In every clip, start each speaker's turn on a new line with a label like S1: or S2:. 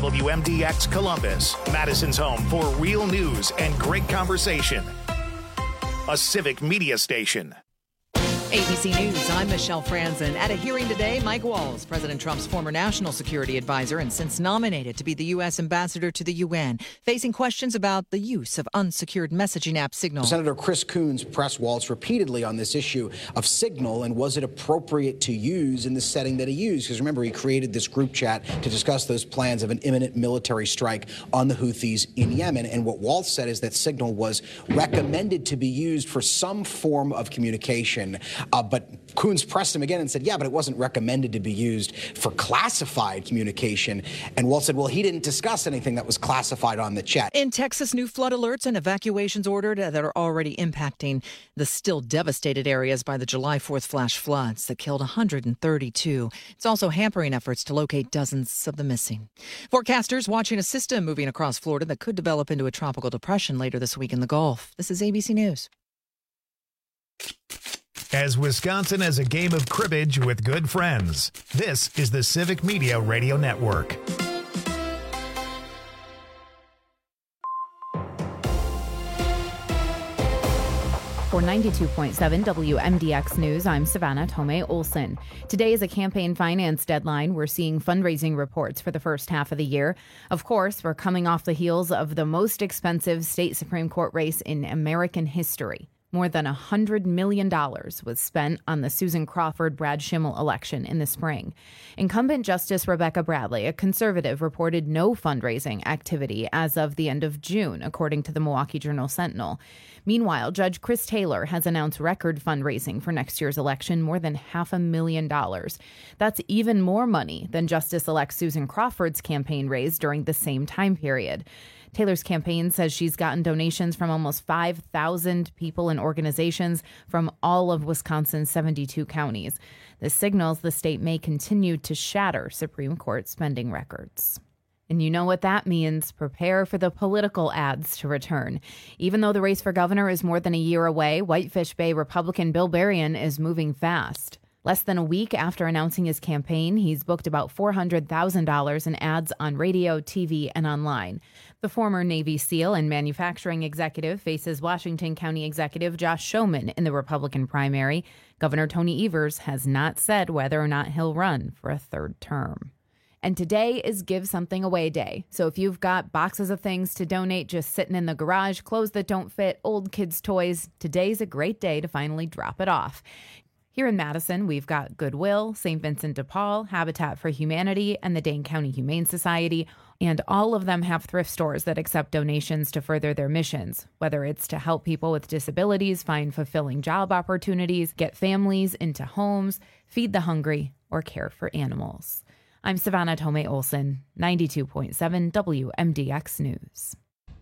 S1: WMDX Columbus, Madison's home for real news and great conversation. A civic media station.
S2: ABC News, I'm Michelle Franzen. At a hearing today, Mike Waltz, President Trump's former national security advisor and since nominated to be the U.S. ambassador to the UN, facing questions about the use of unsecured messaging app Signal.
S3: Senator Chris Coons pressed Waltz repeatedly on this issue of Signal and was it appropriate to use in the setting that he used? Because remember, he created this group chat to discuss those plans of an imminent military strike on the Houthis in Yemen. And what Waltz said is that Signal was recommended to be used for some form of communication. But Coons pressed him again and said, yeah, but it wasn't recommended to be used for classified communication. And Waltz said, well, he didn't discuss anything that was classified on the chat.
S2: In Texas, new flood alerts and evacuations ordered that are already impacting the still devastated areas by the July 4th flash floods that killed 132. It's also hampering efforts to locate dozens of the missing. Forecasters watching a system moving across Florida that could develop into a tropical depression later this week in the Gulf. This is ABC News.
S1: As Wisconsin has a game of cribbage with good friends, this is the Civic Media Radio Network.
S4: For 92.7 WMDX News, I'm Savannah Tomei Olson. Today is a campaign finance deadline. We're seeing fundraising reports for the first half of the year. Of course, we're coming off the heels of the most expensive state Supreme Court race in American history. More than $100 million was spent on the Susan Crawford-Brad Schimel election in the spring. Incumbent Justice Rebecca Bradley, a conservative, reported no fundraising activity as of the end of June, according to the Milwaukee Journal-Sentinel. Meanwhile, Judge Chris Taylor has announced record fundraising for next year's election, more than $500,000. That's even more money than Justice-elect Susan Crawford's campaign raised during the same time period. Taylor's campaign says she's gotten donations from almost 5,000 people and organizations from all of Wisconsin's 72 counties. This signals the state may continue to shatter Supreme Court spending records. And you know what that means. Prepare for the political ads to return. Even though the race for governor is more than a year away, Whitefish Bay Republican Bill Berrien is moving fast. Less than a week after announcing his campaign, he's booked about $400,000 in ads on radio, TV, and online. The former Navy SEAL and manufacturing executive faces Washington County Executive Josh Schoeman in the Republican primary. Governor Tony Evers has not said whether or not he'll run for a third term. And today is Give Something Away Day. So if you've got boxes of things to donate just sitting in the garage, clothes that don't fit, old kids' toys, today's a great day to finally drop it off. Here in Madison, we've got Goodwill, St. Vincent de Paul, Habitat for Humanity, and the Dane County Humane Society, and all of them have thrift stores that accept donations to further their missions, whether it's to help people with disabilities find fulfilling job opportunities, get families into homes, feed the hungry, or care for animals. I'm Savannah Tomei Olson, 92.7 WMDX News.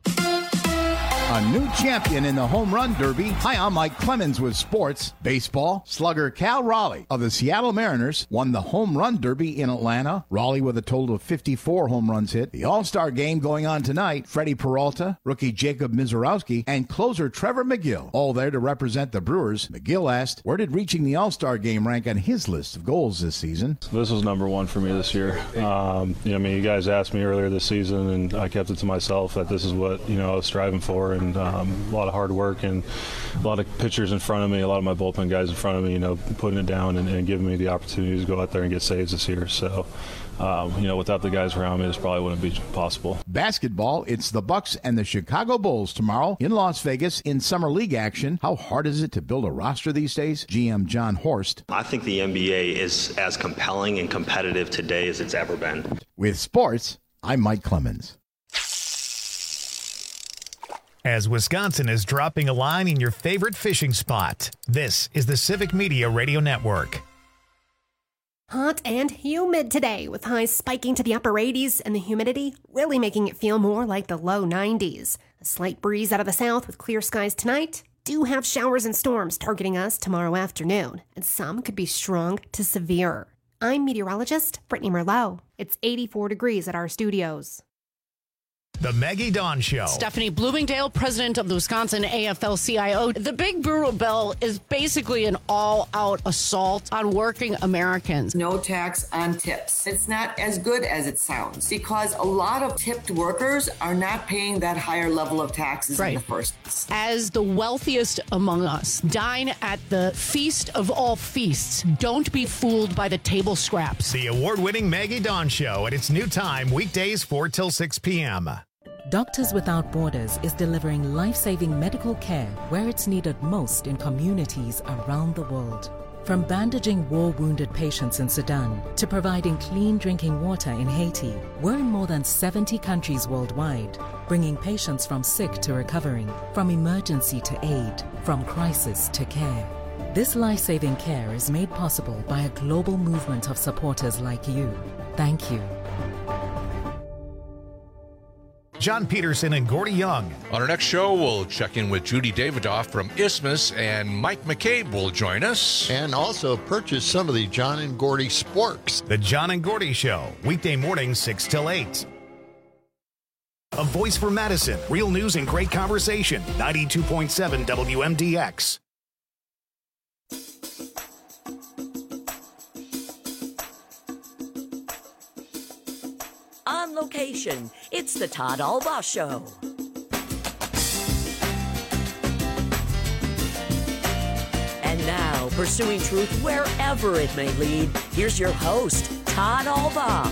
S5: A new champion in the Home Run Derby. Hi, I'm Mike Clemens with sports. Baseball, slugger Cal Raleigh of the Seattle Mariners won the Home Run Derby in Atlanta. Raleigh with a total of 54 home runs hit. The All-Star game going on tonight. Freddie Peralta, rookie Jacob Mizorowski, and closer Trevor McGill, all there to represent the Brewers. McGill asked, where did reaching the All-Star game rank on his list of goals this season?
S6: This was number one for me this year. You guys asked me earlier this season, and I kept it to myself that this is what, I was striving for. And a lot of hard work and a lot of pitchers in front of me, a lot of my bullpen guys in front of me, putting it down and giving me the opportunity to go out there and get saves this year. So, without the guys around me, this probably wouldn't be possible.
S5: Basketball, it's the Bucks and the Chicago Bulls tomorrow in Las Vegas in Summer League action. How hard is it to build a roster these days? GM John Horst.
S7: I think the NBA is as compelling and competitive today as it's ever been.
S5: With sports, I'm Mike Clemens.
S1: As Wisconsin is dropping a line in your favorite fishing spot, this is the Civic Media Radio Network.
S8: Hot and humid today, with highs spiking to the upper 80s and the humidity really making it feel more like the low 90s. A slight breeze out of the south with clear skies tonight. Do have showers and storms targeting us tomorrow afternoon, and some could be strong to severe. I'm meteorologist Brittany Merlot. It's 84 degrees at our studios.
S1: The Maggie Dawn Show.
S9: Stephanie Bloomingdale, president of the Wisconsin AFL-CIO. The Big Brutal Bill is basically an all-out assault on working Americans.
S10: No tax on tips. It's not as good as it sounds because a lot of tipped workers are not paying that higher level of taxes in the first place.
S9: As the wealthiest among us, dine at the feast of all feasts. Don't be fooled by the table scraps.
S1: The award-winning Maggie Dawn Show at its new time, weekdays 4 till 6 p.m.
S11: Doctors Without Borders is delivering life-saving medical care where it's needed most in communities around the world. From bandaging war-wounded patients in Sudan to providing clean drinking water in Haiti, we're in more than 70 countries worldwide, bringing patients from sick to recovering, from emergency to aid, from crisis to care. This life-saving care is made possible by a global movement of supporters like you. Thank you.
S1: John Peterson and Gordy Young.
S12: On our next show, we'll check in with Judy Davidoff from Isthmus, and Mike McCabe will join us.
S13: And also purchase some of the John and Gordy sporks.
S1: The John and Gordy Show, weekday mornings 6 till 8. A voice for Madison, real news and great conversation. 92.7 WMDX.
S14: On location, it's the Todd Albaugh Show. And now, pursuing truth wherever it may lead, here's your host, Todd Albaugh.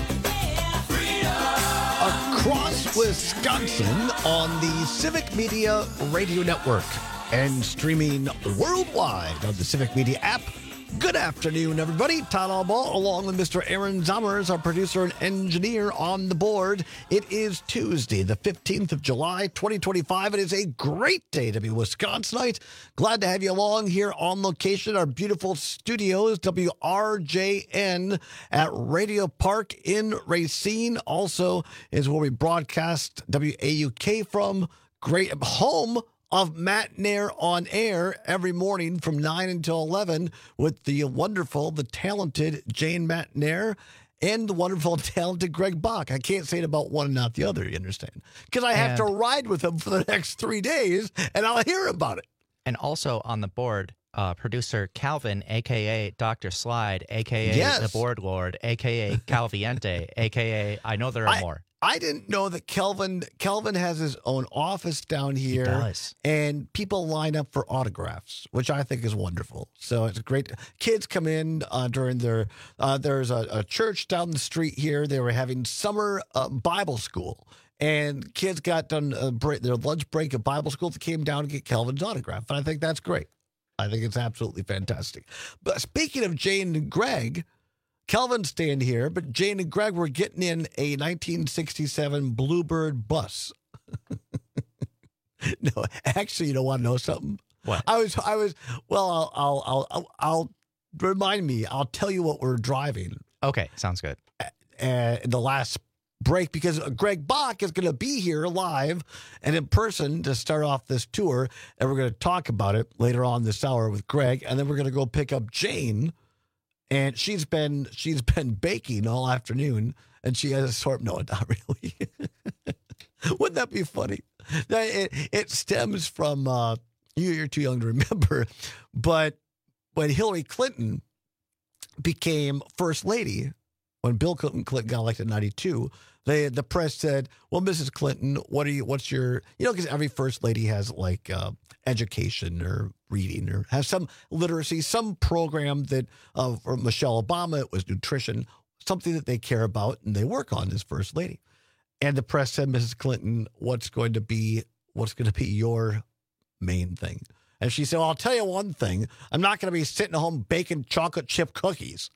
S15: Across Wisconsin on the Civic Media Radio Network and streaming worldwide on the Civic Media app. Good afternoon, everybody. Todd Albaugh, along with Mr. Aaron Zommers, our producer and engineer on the board. It is Tuesday, the 15th of July, 2025. It is a great day to be Wisconsinite. Glad to have you along here on location, our beautiful studios, WRJN at Radio Park in Racine. Also is where we broadcast WAUK from. Great home of Matt Nair on air every morning from 9 until 11 with the wonderful, the talented Jane Matt Nair and the wonderful, talented Greg Bach. I can't say it about one and not the other, you understand? Because I have to ride with him for the next 3 days, and I'll hear about it.
S16: And also on the board, producer Calvin, a.k.a. Dr. Slide, a.k.a. the Board Lord, a.k.a. Calviente, a.k.a. I know there are more.
S15: I didn't know that Kelvin has his own office down here.
S16: He does.
S15: And people line up for autographs, which I think is wonderful. So it's great. Kids come in during their, there's a church down the street here. They were having summer Bible school. And kids got done their lunch break at Bible school. They came down to get Kelvin's autograph. And I think that's great. I think it's absolutely fantastic. But speaking of Jane and Greg, Kelvin's staying here, but Jane and Greg were getting in a 1967 Bluebird bus. No, actually, you don't want to know something?
S16: What?
S15: Well, I'll remind me. I'll tell you what we're driving.
S16: Okay, sounds good.
S15: In the last break, because Greg Bach is going to be here live and in person to start off this tour, and we're going to talk about it later on this hour with Greg, and then we're going to go pick up Jane. And she's been baking all afternoon, and she has a sort. No, not really. Wouldn't that be funny? It stems from you're too young to remember, but when Hillary Clinton became first lady, when Bill Clinton got elected in '92, the press said, "Well, Mrs. Clinton, what's your because every first lady has like education or reading or has some literacy, some program that for Michelle Obama, it was nutrition, something that they care about and they work on as first lady." And the press said, "Mrs. Clinton, what's going to be your main thing?" And she said, "Well, I'll tell you one thing. I'm not going to be sitting at home baking chocolate chip cookies."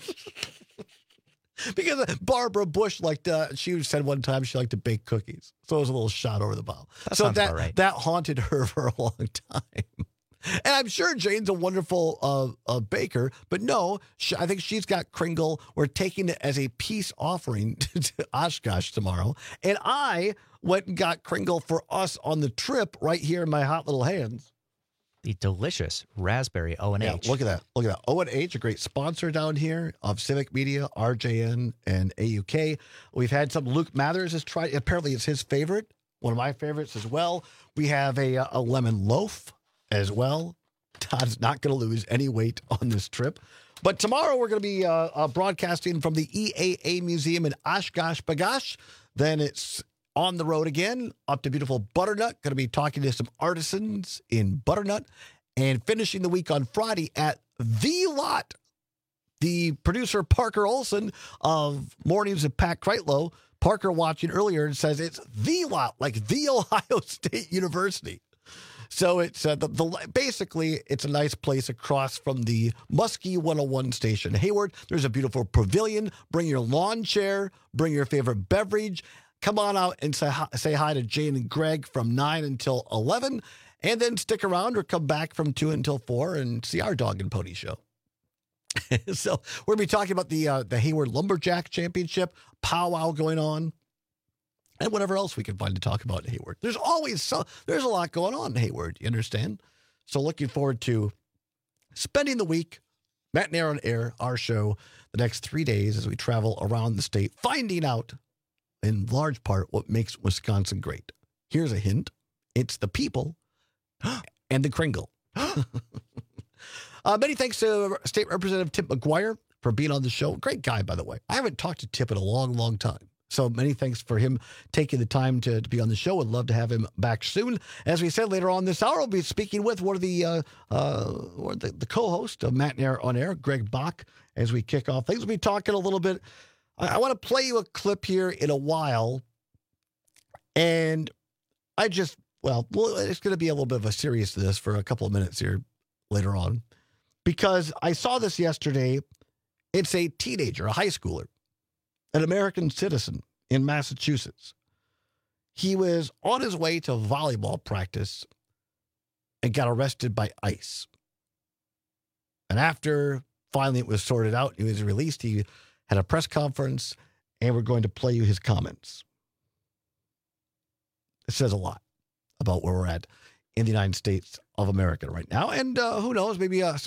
S15: Because Barbara Bush she said one time she liked to bake cookies. So it was a little shot over the bow. That haunted her for a long time. And I'm sure Jane's a wonderful baker, but no, I think she's got Kringle. We're taking it as a peace offering to Oshkosh tomorrow. And I went and got Kringle for us on the trip right here in my hot little hands.
S16: the delicious raspberry O&H.
S15: Yeah, look at that. Look at that. O&H, a great sponsor down here of Civic Media, RJN, and AUK. We've had some. Luke Mathers has tried. Apparently, it's his favorite. One of my favorites as well. We have a lemon loaf as well. Todd's not going to lose any weight on this trip. But tomorrow we're going to be broadcasting from the EAA Museum in Oshkosh B'gosh. Then it's on the road again, up to beautiful Butternut. Going to be talking to some artisans in Butternut. And finishing the week on Friday at The Lot. The producer, Parker Olson of Mornings with Pat Kreitlow. Parker watching earlier and says it's The Lot, like The Ohio State University. So it's basically, it's a nice place across from the Muskie 101 station. Hayward, there's a beautiful pavilion. Bring your lawn chair. Bring your favorite beverage. Come on out and say hi to Jane and Greg from 9 until 11. And then stick around or come back from 2 until 4 and see our Dog and Pony show. So we're going to be talking about the Hayward Lumberjack Championship, powwow going on. And whatever else we can find to talk about in Hayward. There's a lot going on in Hayward, you understand? So looking forward to spending the week, Matinee on Air, our show, the next 3 days as we travel around the state, finding out, in large part, what makes Wisconsin great. Here's a hint. It's the people and the Kringle. Many thanks to State Representative Tip McGuire for being on the show. Great guy, by the way. I haven't talked to Tip in a long, long time. So many thanks for him taking the time to be on the show. Would love to have him back soon. As we said, later on this hour, we'll be speaking with one of the co-host of Matinee on Air, Greg Bach, as we kick off things. We'll be talking a little bit. I want to play you a clip here in a while. And it's going to be a little bit of a seriousness for a couple of minutes here later on. Because I saw this yesterday. It's a teenager, a high schooler. An American citizen in Massachusetts. He was on his way to volleyball practice and got arrested by ICE. And after finally it was sorted out, he was released, he had a press conference, and we're going to play you his comments. It says a lot about where we're at in the United States of America right now. And who knows, maybe here's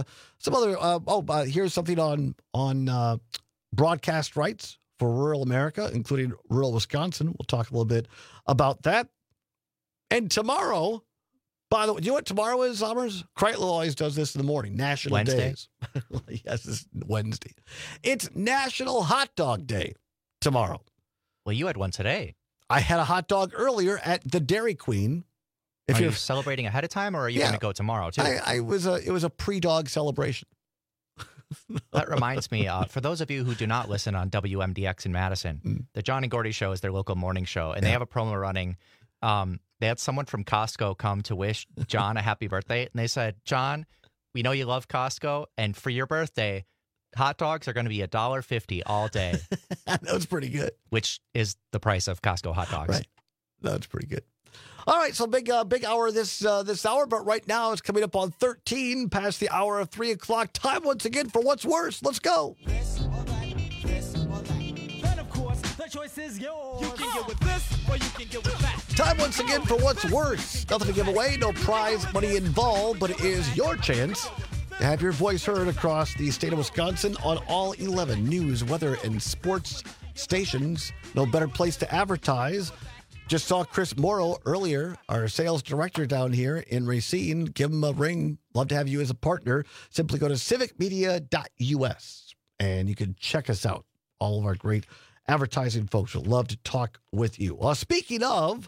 S15: something on broadcast rights for rural America, including rural Wisconsin. We'll talk a little bit about that. And tomorrow, by the way, do you know what tomorrow is, Summers? Kreitlow always does this in the morning. National
S16: Wednesday?
S15: Days. Yes, it's Wednesday. It's National Hot Dog Day tomorrow.
S16: Well, you had one today.
S15: I had a hot dog earlier at the Dairy Queen.
S16: Are you celebrating ahead of time, or are you going to go tomorrow, too?
S15: It was a pre-dog celebration.
S16: That reminds me, for those of you who do not listen on WMDX in Madison, the John and Gordy show is their local morning show, and they have a promo running. They had someone from Costco come to wish John a happy birthday, and they said, John, we know you love Costco, and for your birthday, hot dogs are going to be $1.50 all day.
S15: That was pretty good.
S16: Which is the price of Costco hot dogs.
S15: Right. That's pretty good. All right, so big hour this hour, but right now it's coming up on 13 past the hour of 3 o'clock. Time once again for What's Worse. Let's go.
S17: This or that. And of course, the choice is yours. You can get with this or you can get with that.
S15: Time once again for What's Worse. Nothing to give away, no prize money involved, but it is your chance to have your voice heard across the state of Wisconsin on all 11 news, weather, and sports stations. No better place to advertise. Just saw Chris Morrow earlier, our sales director down here in Racine. Give him a ring. Love to have you as a partner. Simply go to civicmedia.us and you can check us out. All of our great advertising folks would love to talk with you. Speaking of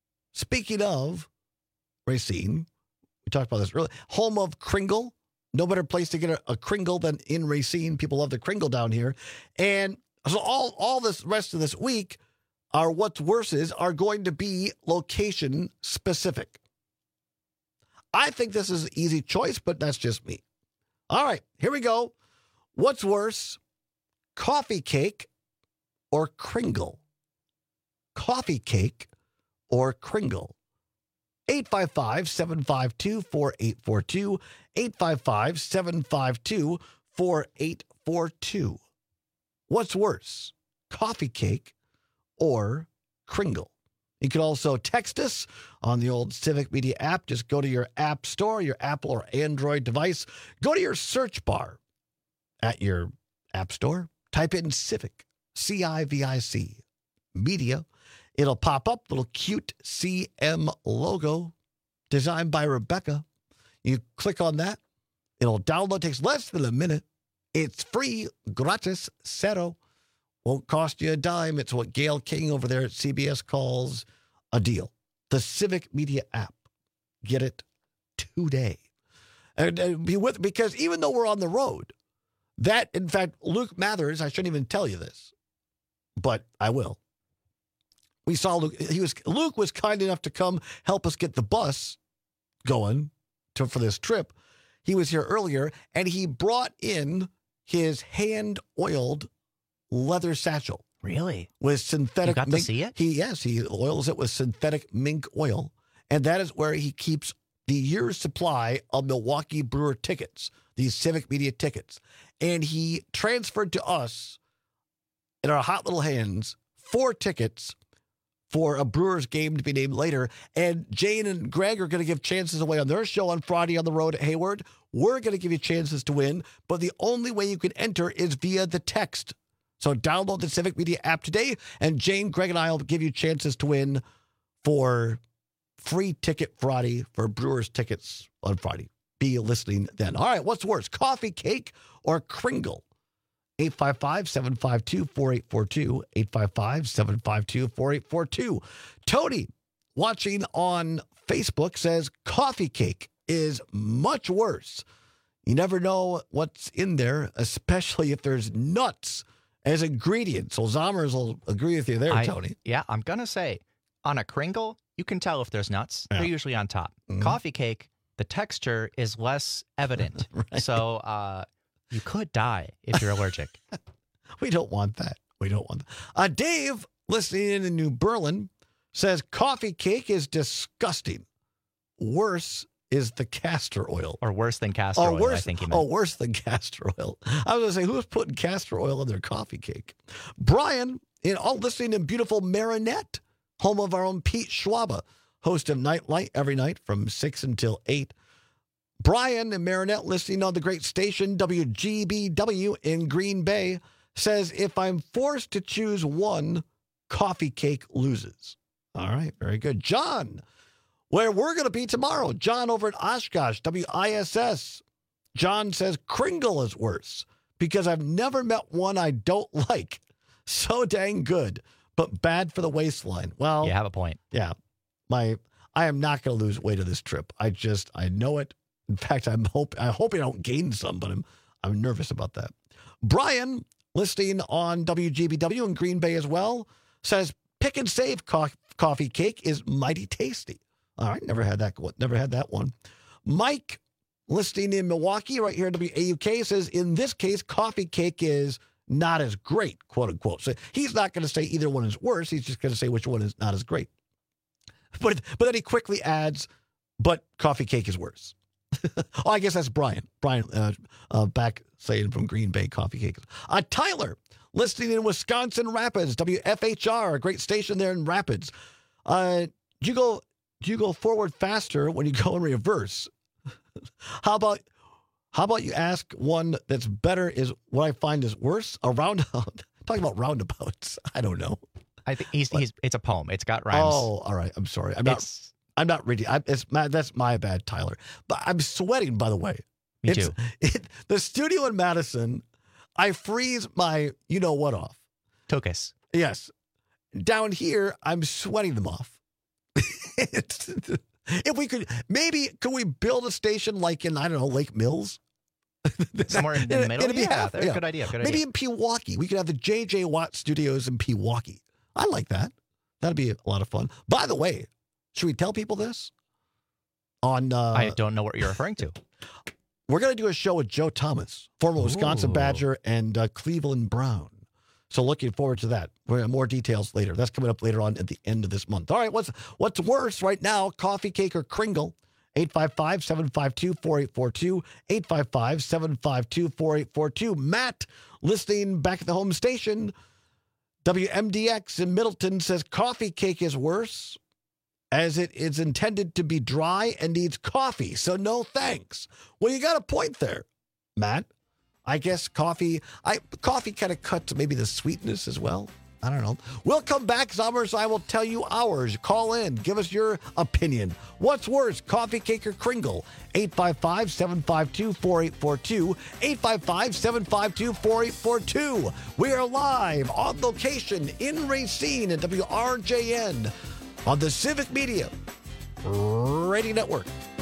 S15: Racine, we talked about this earlier. Home of Kringle. No better place to get a Kringle than in Racine. People love the Kringle down here. And so all this rest of this week, our What's Worses are going to be location specific. I think this is an easy choice, but that's just me. All right, here we go. What's worse, coffee cake or Kringle? Coffee cake or Kringle? 855-752-4842. 855-752-4842. What's worse, coffee cake or Kringle? You can also text us on the old Civic Media app. Just go to your app store, your Apple or Android device. Go to your search bar at your app store. Type in Civic, C-I-V-I-C, Media. It'll pop up, little cute CM logo designed by Rebecca. You click on that. It'll download. Takes less than a minute. It's free, gratis, cero. Won't cost you a dime. It's what Gail King over there at CBS calls a deal. The Civic Media app. Get it today. And be with, because even though we're on the road, that, in fact, Luke Mathers, I shouldn't even tell you this, but I will. We saw Luke. Luke was kind enough to come help us get the bus going for this trip. He was here earlier, and he brought in his hand-oiled leather satchel.
S16: Really?
S15: With synthetic
S16: You got
S15: mink.
S16: to see it?
S15: He oils it with synthetic mink oil. And that is where he keeps the year's supply of Milwaukee Brewer tickets, these Civic Media tickets. And he transferred to us, in our hot little hands, 4 tickets for a Brewers game to be named later. And Jane and Greg are going to give chances away on their show on Friday on the road at Hayward. We're going to give you chances to win, but the only way you can enter is via the text. So download the Civic Media app today, and Jane, Greg, and I will give you chances to win for free ticket Friday for Brewers tickets on Friday. Be listening then. All right, what's worse, coffee cake or Kringle? 855-752-4842, 855-752-4842. Tony, watching on Facebook, says coffee cake is much worse. You never know what's in there, especially if there's nuts as ingredients. So Zommers will agree with you there, Tony.
S16: Yeah, I'm going to say, on a Kringle, you can tell if there's nuts.
S15: Yeah.
S16: They're usually on top.
S15: Mhm.
S16: Coffee cake, the texture is less evident.
S15: Right.
S16: So you could die if you're allergic.
S15: We don't want that. We don't want that. Dave, listening in New Berlin, says coffee cake is disgusting. Worse is the castor oil.
S16: Or worse than castor oil, I think he meant.
S15: Oh, worse than castor oil. I was going to say, who's putting castor oil in their coffee cake? Brian, listening in beautiful Marinette, home of our own Pete Schwaba, host of Nightlight every night from 6 until 8. Brian in Marinette, listening on the great station WGBW in Green Bay, says, if I'm forced to choose one, coffee cake loses. All right, very good. John, where we're going to be tomorrow. John over at Oshkosh, WISS. John says Kringle is worse because I've never met one I don't like. So dang good, but bad for the waistline. Well,
S16: you have a point.
S15: Yeah. I am not going to lose weight of this trip. I know it. In fact, I hope I don't gain some, but I'm nervous about that. Brian, listening on WGBW in Green Bay as well, says Pick and Save coffee cake is mighty tasty. All right, never had that one. Mike, listening in Milwaukee, right here at WAUK, says in this case, coffee cake is not as great, quote unquote. So he's not going to say either one is worse. He's just going to say which one is not as great. But then he quickly adds, but coffee cake is worse. Oh, I guess that's Brian. Brian, back saying from Green Bay, coffee cake. Tyler, listening in Wisconsin Rapids, WFHR, a great station there in Rapids. Do you go forward faster when you go in reverse? How about you ask one that's better is what I find is worse? A roundabout. Talking about roundabouts. I don't know.
S16: I think it's a poem. It's got rhymes.
S15: Oh, all right. I'm sorry. I'm not reading. That's my bad, Tyler. But I'm sweating, by the way.
S16: Me too.
S15: The studio in Madison, I freeze my you-know-what off.
S16: Tokus.
S15: Yes. Down here, I'm sweating them off. If we could we build a station like in, I don't know, Lake Mills?
S16: Somewhere in the middle?
S15: Yeah.
S16: Good idea.
S15: Maybe in Pewaukee. We could have the J.J. Watt Studios in Pewaukee. I like that. That'd be a lot of fun. By the way, should we tell people this?
S16: I don't know what you're referring to.
S15: We're going to do a show with Joe Thomas, former Wisconsin Badger and Cleveland Brown. So looking forward to that. We're going to have more details later. That's coming up later on at the end of this month. All right, what's worse right now, coffee cake or Kringle? 855-752-4842, 855-752-4842. Matt, listening back at the home station, WMDX in Middleton says coffee cake is worse as it is intended to be dry and needs coffee, so no thanks. Well, you got a point there, Matt. I guess coffee kind of cuts maybe the sweetness as well. I don't know. We'll come back. Zombers, I will tell you ours. Call in. Give us your opinion. What's worse, coffee cake or Kringle? 855-752-4842. 855-752-4842. We are live on location in Racine at WRJN on the Civic Media Radio Network.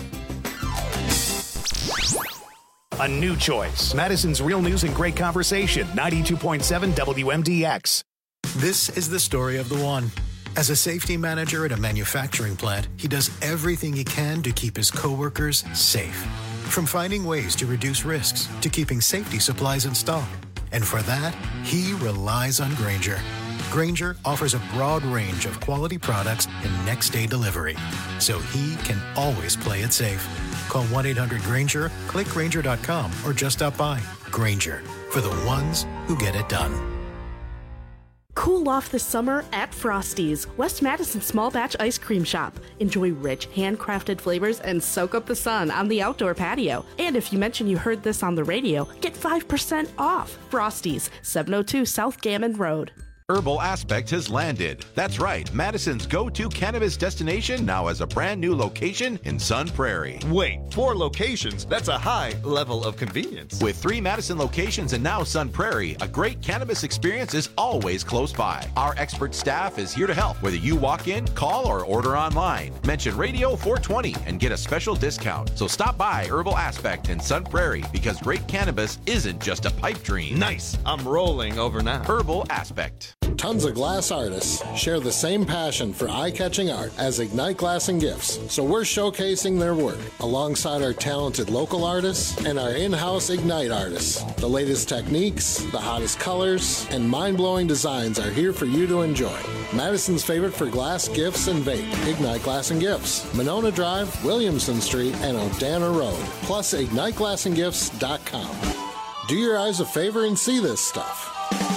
S1: A new choice. Madison's Real News and Great Conversation. 92.7 WMDX.
S18: This is the story of the one. As a safety manager at a manufacturing plant, he does everything he can to keep his coworkers safe. From finding ways to reduce risks to keeping safety supplies in stock. And for that, he relies on Grainger. Grainger offers a broad range of quality products and next-day delivery, so he can always play it safe. Call 1-800-GRAINGER, click Grainger.com, or just stop by. Grainger, for the ones who get it done.
S19: Cool off this summer at Frosty's, West Madison small batch ice cream shop. Enjoy rich, handcrafted flavors and soak up the sun on the outdoor patio. And if you mention you heard this on the radio, get 5% off. Frosty's, 702 South Gammon Road.
S20: Herbal Aspect has landed. That's right, Madison's go-to cannabis destination now has a brand new location in Sun Prairie.
S21: Wait, 4 locations? That's a high level of convenience.
S20: With 3 Madison locations and now Sun Prairie, a great cannabis experience is always close by. Our expert staff is here to help, whether you walk in, call, or order online. Mention Radio 420 and get a special discount. So stop by Herbal Aspect in Sun Prairie because great cannabis isn't just a pipe dream.
S21: Nice. I'm rolling over now.
S20: Herbal Aspect.
S22: Tons of glass artists share the same passion for eye-catching art as Ignite Glass and Gifts, so we're showcasing their work alongside our talented local artists and our in-house Ignite artists. The latest techniques, the hottest colors, and mind-blowing designs are here for you to enjoy. Madison's favorite for glass, gifts, and vape, Ignite Glass and Gifts, Monona Drive, Williamson Street, and O'Dana Road, plus IgniteGlassandGifts.com. Do your eyes a favor and see this stuff.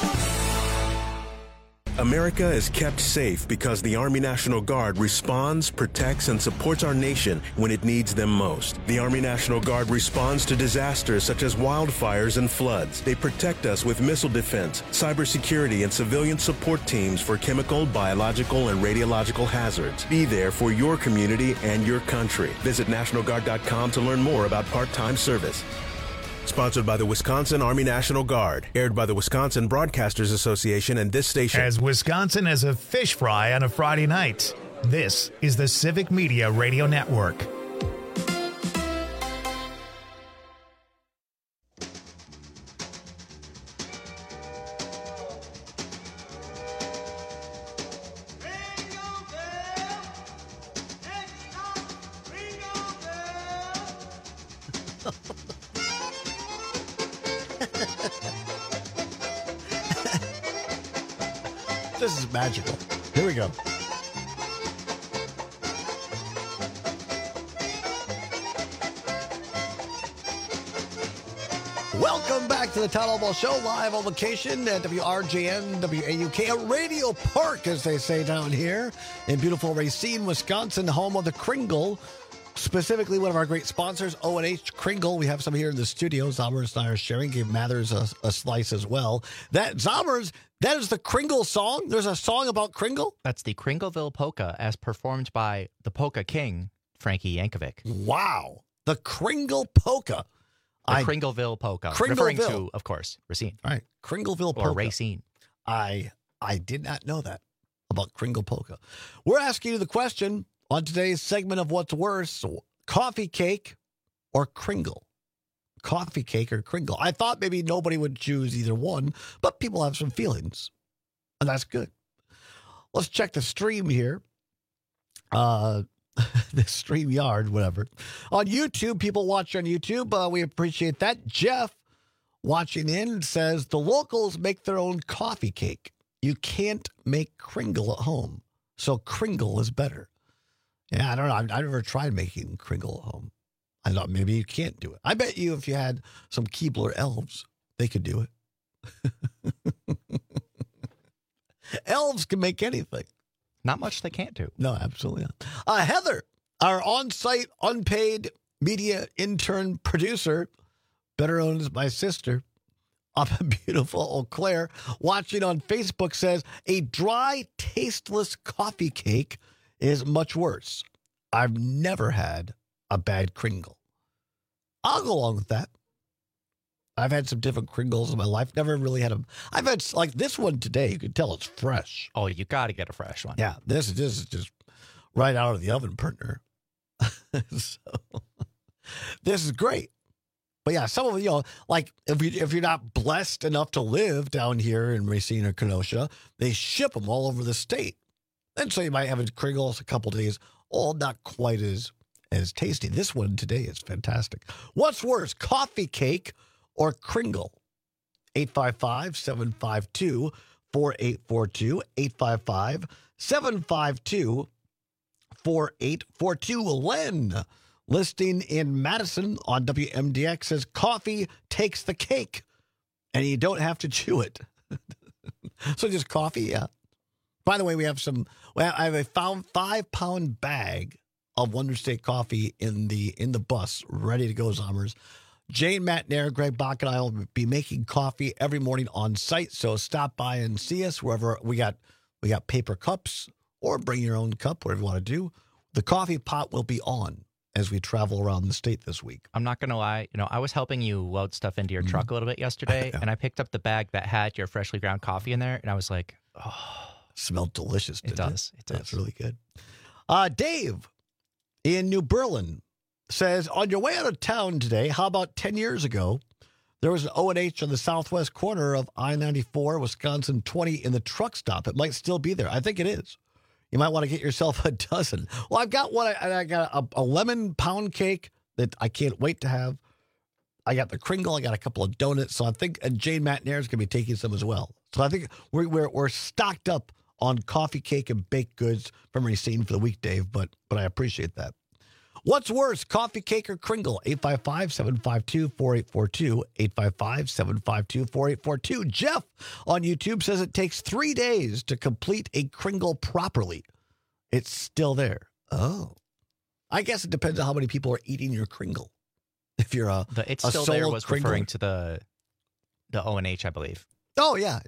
S23: America is kept safe because the Army National Guard responds, protects, and supports our nation when it needs them most. The Army National Guard responds to disasters such as wildfires and floods. They protect us with missile defense, cybersecurity, and civilian support teams for chemical, biological, and radiological hazards. Be there for your community and your country. Visit NationalGuard.com to learn more about part-time service. Sponsored by the Wisconsin Army National Guard. Aired by the Wisconsin Broadcasters Association and this station.
S1: As Wisconsin as a fish fry on a Friday night. This is the Civic Media Radio Network.
S15: This is magical. Here we go. Welcome back to the Town Hall Ball Show, live on location at WRJN, WAUK, a radio park, as they say down here in beautiful Racine, Wisconsin, home of the Kringle. Specifically, one of our great sponsors, O&H Kringle. We have some here in the studio. Zombers and I are sharing. Gave Mathers a slice as well. Zombers, that is the Kringle song. There's a song about Kringle?
S16: That's the Kringleville Polka as performed by the Polka King, Frankie Yankovic.
S15: Wow. The Kringle Polka.
S16: The Kringleville Polka. Referring to, of course, Racine.
S15: All right. Kringleville Polka.
S16: Or Racine.
S15: I did not know that about Kringle Polka. We're asking you the question on today's segment of What's Worse, coffee cake or Kringle? Coffee cake or Kringle? I thought maybe nobody would choose either one, but people have some feelings, and that's good. Let's check the stream here. The StreamYard, whatever. On YouTube, people watch on YouTube. We appreciate that. Jeff, watching in, says, the locals make their own coffee cake. You can't make Kringle at home, so Kringle is better. Yeah, I don't know. I've never tried making Kringle at home. I thought maybe you can't do it. I bet you if you had some Keebler elves, they could do it. elves can make anything.
S16: Not much they can't do.
S15: No, absolutely not. Heather, our on-site, unpaid media intern producer, better known as my sister, up in beautiful Eau Claire, watching on Facebook, says, a dry, tasteless coffee cake is much worse. I've never had a bad Kringle. I'll go along with that. I've had some different Kringles in my life. Never really had them. I've had, like this one today, you can tell it's fresh.
S16: Oh, you got to get a fresh one.
S15: Yeah, this is just right out of the oven, partner. So, this is great. But yeah, some of like if you're not blessed enough to live down here in Racine or Kenosha, they ship them all over the state. And so you might have a Kringles a couple days, all not quite as tasty. This one today is fantastic. What's worse, coffee cake or Kringle? 855-752-4842. 855-752-4842. Len, listing in Madison on WMDX, says coffee takes the cake and you don't have to chew it. So just coffee, yeah. By the way, I have a 5-pound bag of Wonder State coffee in the bus, ready to go, Zommers. Jane, Matt, Nair, Greg Bach, and I will be making coffee every morning on site. So stop by and see us wherever we got paper cups, or bring your own cup, whatever you want to do. The coffee pot will be on as we travel around the state this week.
S16: I'm not going to lie. I was helping you load stuff into your truck a little bit yesterday, and I picked up the bag that had your freshly ground coffee in there, and I was like, oh.
S15: Smelled delicious.
S16: It does. It does.
S15: That's really good. Dave in New Berlin says, on your way out of town today, how about 10 years ago, there was an O&H on the southwest corner of I-94, Wisconsin 20 in the truck stop. It might still be there. I think it is. You might want to get yourself a dozen. Well, I've got one. I got a lemon pound cake that I can't wait to have. I got the Kringle. I got a couple of donuts. So I think Jane Matnair is going to be taking some as well. So I think we're stocked up on coffee cake and baked goods from Racine for the week, Dave, but I appreciate that. What's worse, coffee cake or Kringle? 855-752-4842. 855-752-4842. Jeff on YouTube says it takes 3 days to complete a Kringle properly. It's still there. Oh. I guess it depends on how many people are eating your Kringle. If you're
S16: it's still there was Kringler. Referring to the O&H, I believe.
S15: Oh, yeah.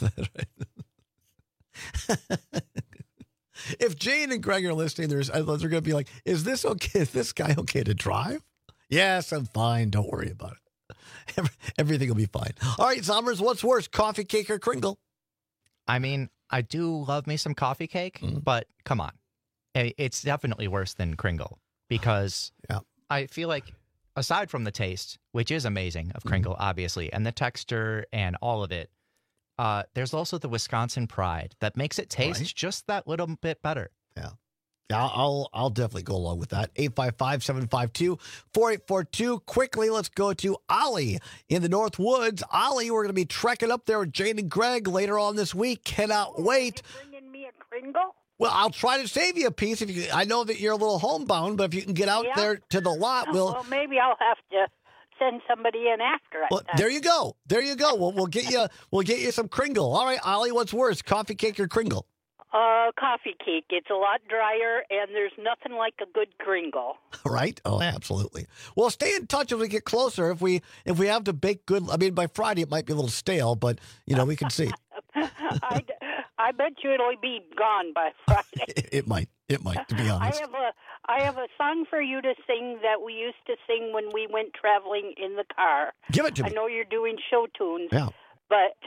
S15: If Jane and Greg are listening, they're going to be like, is this okay? Is this guy okay to drive? Yes, I'm fine. Don't worry about it. Everything will be fine. All right, Zommers, what's worse, coffee cake or Kringle?
S16: I mean, I do love me some coffee cake, but come on. It's definitely worse than Kringle because I feel like aside from the taste, which is amazing of Kringle, obviously, and the texture and all of it, there's also the Wisconsin pride that makes it taste just that little bit better.
S15: Yeah. I'll definitely go along with that. 855-752-4842. Quickly, let's go to Ollie in the North Woods. Ollie, we're going to be trekking up there with Jane and Greg later on this week. Cannot wait.
S2: Are you bringing me a Kringle?
S15: Well, I'll try to save you a piece. I know that you're a little homebound, but if you can get out there to the lot,
S2: well, maybe I'll have to send somebody in after it.
S15: Well, there you go. There you go. We'll get you some Kringle. All right, Ollie, what's worse, coffee cake or Kringle?
S2: Coffee cake. It's a lot drier, and there's nothing like a good Kringle.
S15: Right? Oh, absolutely. Well, stay in touch as we get closer. If we have to bake good, I mean, by Friday it might be a little stale, but we can see.
S2: I bet you it'll be gone by Friday.
S15: It might, to be honest.
S2: I have a song for you to sing that we used to sing when we went traveling in the car.
S15: Give it to me.
S2: I know you're doing show tunes.
S15: Yeah.
S2: But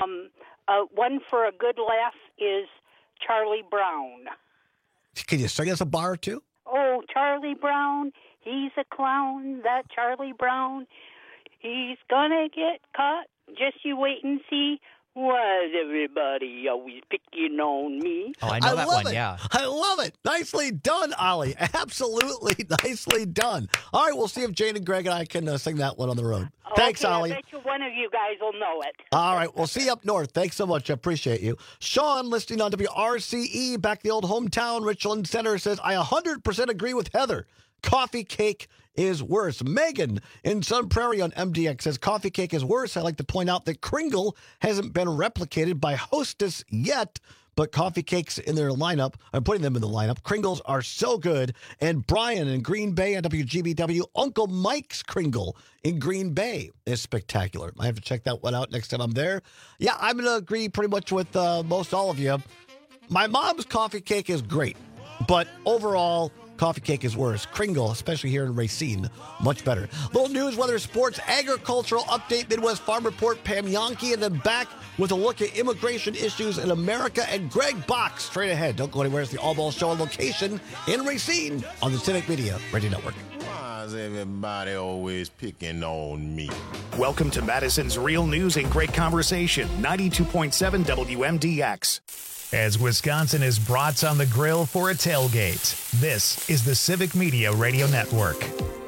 S2: one for a good laugh is Charlie Brown.
S15: Can you sing us a bar or two?
S2: Oh, Charlie Brown, he's a clown, that Charlie Brown. He's gonna get caught. Just you wait and see. Why's everybody always picking on me?
S16: Oh, I know that one, yeah.
S15: I love it. Nicely done, Ollie. Absolutely nicely done. All right, we'll see if Jane and Greg and I can sing that one on the road. Thanks, Ollie.
S2: I bet you one of you guys will know it.
S15: All right, we'll see you up north. Thanks so much. I appreciate you. Sean, listening on WRCE, back the old hometown, Richland Center, says, I 100% agree with Heather. Coffee cake is worse. Megan in Sun Prairie on MDX says coffee cake is worse. I'd like to point out that Kringle hasn't been replicated by Hostess yet, but coffee cakes in their lineup, I'm putting them in the lineup. Kringles are so good. And Brian in Green Bay on WGBW, Uncle Mike's Kringle in Green Bay is spectacular. I have to check that one out next time I'm there. Yeah, I'm going to agree pretty much with most all of you. My mom's coffee cake is great, but overall, coffee cake is worse. Kringle, especially here in Racine, much better. Little news, weather, sports, agricultural update, Midwest Farm Report, Pam Yonke, and then back with a look at immigration issues in America and Greg Bach straight ahead. Don't go anywhere. It's the All Ball Show location in Racine on the Civic Media Radio Network.
S3: Why is everybody always picking on me?
S1: Welcome to Madison's Real News and Great Conversation, 92.7 WMDX. As Wisconsin is brats on the grill for a tailgate, this is the Civic Media Radio Network.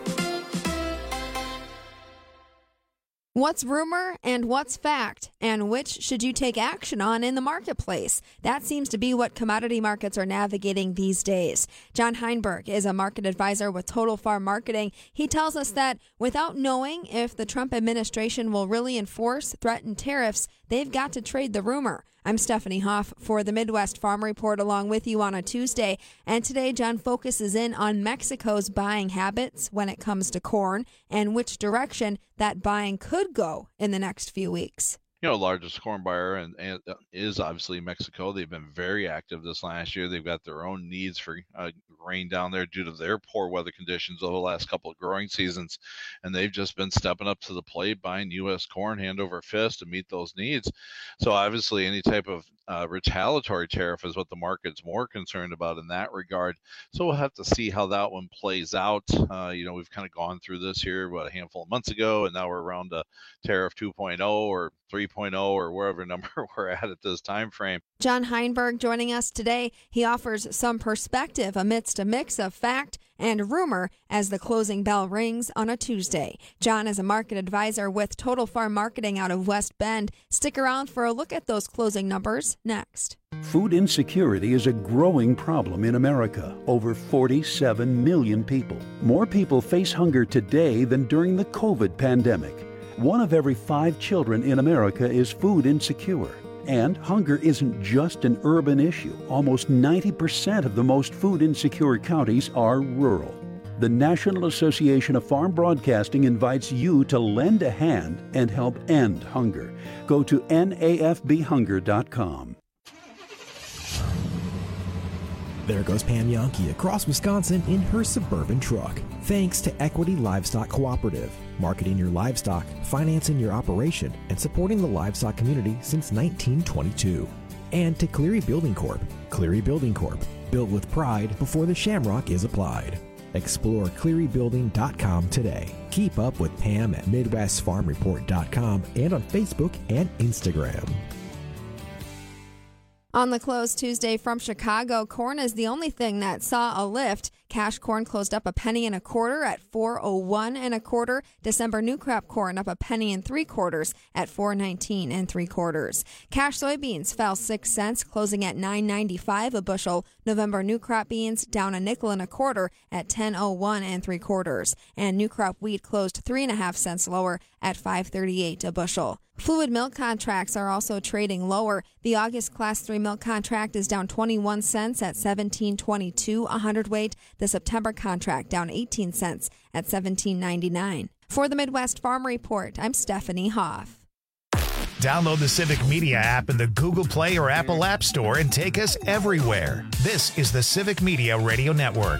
S4: What's rumor and what's fact, and which should you take action on in the marketplace? That seems to be what commodity markets are navigating these days. John Heinberg is a market advisor with Total Farm Marketing. He tells us that without knowing if the Trump administration will really enforce threatened tariffs, they've got to trade the rumor. I'm Stephanie Hoff for the Midwest Farm Report along with you on a Tuesday. And today, John focuses in on Mexico's buying habits when it comes to corn and which direction that buying could go in the next few weeks.
S6: You know, largest corn buyer and is obviously Mexico. They've been very active this last year. They've got their own needs for rain down there due to their poor weather conditions over the last couple of growing seasons, and they've just been stepping up to the plate, buying U.S. corn hand over fist to meet those needs. So obviously any type of retaliatory tariff is what the market's more concerned about in that regard. So we'll have to see how that one plays out. We've kind of gone through this here, a handful of months ago, and now we're around a tariff 2.0 or 3.0 or wherever number we're at this time frame.
S4: John Heinberg joining us today. He offers some perspective amidst a mix of fact and rumor as the closing bell rings on a Tuesday. John is a market advisor with Total Farm Marketing out of West Bend. Stick around for a look at those closing numbers next.
S24: Food insecurity is a growing problem in America. Over 47 million people. More people face hunger today than during the COVID pandemic. 1 of every 5 children in America is food insecure. And hunger isn't just an urban issue. Almost 90% of the most food insecure counties are rural. The National Association of Farm Broadcasting invites you to lend a hand and help end hunger. Go to nafbhunger.com.
S25: There goes Pam Yonke across Wisconsin in her Suburban truck. Thanks to Equity Livestock Cooperative, marketing your livestock, financing your operation, and supporting the livestock community since 1922. And to Cleary Building Corp. Cleary Building Corp. Built with pride before the shamrock is applied. Explore clearybuilding.com today. Keep up with Pam at MidwestFarmReport.com and on Facebook and Instagram.
S4: On the close Tuesday from Chicago, corn is the only thing that saw a lift. Cash corn closed up 1.25 pennies at $4.01 1/4. December new crop corn up 1.75 pennies at $4.19 3/4. Cash soybeans fell 6 cents, closing at $9.95 a bushel. November new crop beans down 1.25 nickels at $10.01 3/4. And new crop wheat closed 3.5 cents lower at $5.38 a bushel. Fluid milk contracts are also trading lower. The August Class 3 milk contract is down 21 cents at $17.22 a hundredweight. The September contract down 18 cents at $17.99. For the Midwest Farm Report, I'm Stephanie Hoff.
S1: Download the Civic Media app in the Google Play or Apple App Store and take us everywhere. This is the Civic Media Radio Network.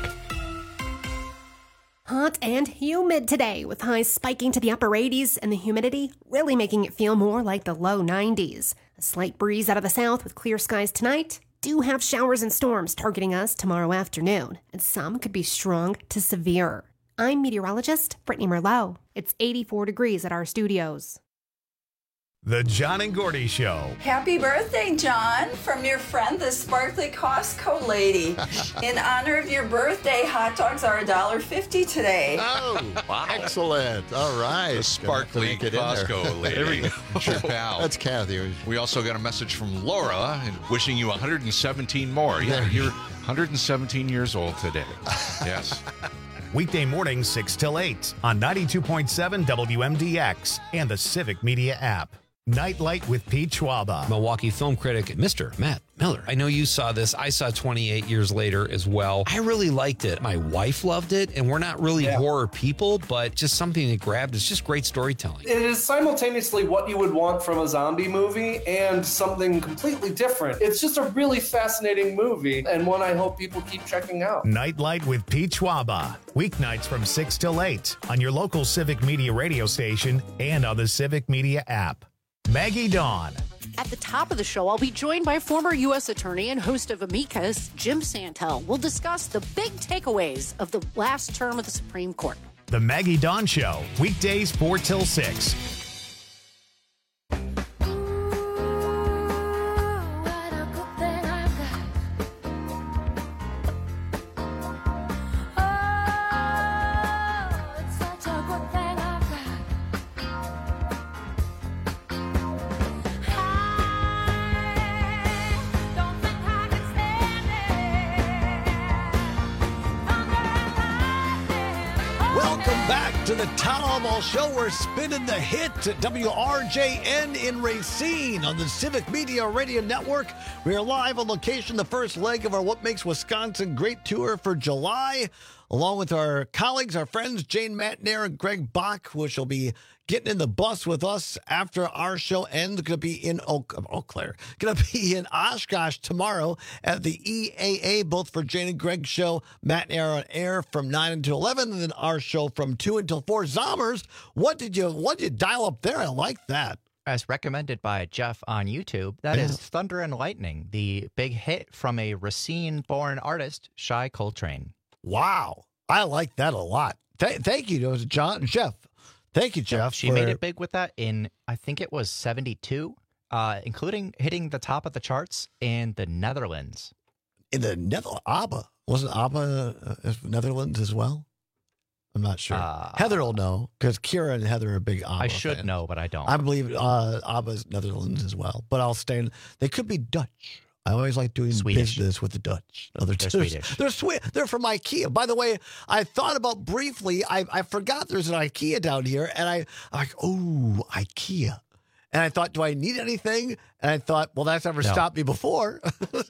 S8: Hot and humid today, with highs spiking to the upper 80s and the humidity really making it feel more like the low 90s. A slight breeze out of the south with clear skies tonight. Do have showers and storms targeting us tomorrow afternoon, and some could be strong to severe. I'm meteorologist Brittany Merlot. It's 84 degrees at our studios.
S1: The John and Gordy Show.
S26: Happy birthday, John, from your friend, the sparkly Costco lady. In honor of your birthday, hot dogs are $1.50 today.
S13: Oh, wow. Excellent. All right.
S12: The sparkly Costco lady.
S13: There we go.
S12: It's your pal.
S13: That's Kathy.
S12: We also got a message from Laura wishing you 117 more. Yeah, you're 117 years old today. Yes.
S1: Weekday mornings 6 till 8 on 92.7 WMDX and the Civic Media app. Nightlight with Pete Schwaba.
S5: Milwaukee film critic, Mr. Matt Miller. I know you saw this. I saw 28 years later as well. I really liked it. My wife loved it, and we're not really horror people, but just something that grabbed. It's just great storytelling.
S7: It is simultaneously what you would want from a zombie movie and something completely different. It's just a really fascinating movie, and one I hope people keep checking out.
S1: Nightlight with Pete Schwaba. Weeknights from 6 till 8 on your local Civic Media radio station and on the Civic Media app. Maggie Dawn.
S9: At the top of the show, I'll be joined by former U.S. Attorney and host of Amicus, Jim Santel. We'll discuss the big takeaways of the last term of the Supreme Court.
S1: The Maggie Dawn Show, weekdays 4 till 6.
S15: To the Town Hall Show, we're spinning the hit at WRJN in Racine on the Civic Media Radio Network. We are live on location, the first leg of our What Makes Wisconsin Great tour for July, along with our colleagues, our friends, Jane Matnair and Greg Bach, which will be getting in the bus with us after our show ends. Going to be in Eau Claire. Going to be in Oshkosh tomorrow at the EAA, both for Jane and Greg's show. Matnair on air from 9 until 11, and then our show from 2 until 4. Zommers, what did you dial up there? I like that.
S16: As recommended by Jeff on YouTube, that is Thunder and Lightning, the big hit from a Racine-born artist, Shai Coltrane.
S15: Wow. I like that a lot. Thank you. It was Jeff. Thank you, Jeff.
S16: She made it big with that in, I think it was 72, including hitting the top of the charts in the Netherlands.
S15: In the Netherlands? ABBA. Wasn't ABBA Netherlands as well? I'm not sure. Heather will know, because Kira and Heather are big ABBA
S16: I should
S15: fans.
S16: know, but I don't.
S15: I believe ABBA's Netherlands as well. But I'll stand. They could be Dutch. I always like doing business with the Dutch. No, they're
S16: Swedish.
S15: They're from IKEA. By the way, I thought about briefly, I forgot there's an IKEA down here, and I'm like, oh, IKEA. And I thought, do I need anything? And I thought, well, that's never stopped me before.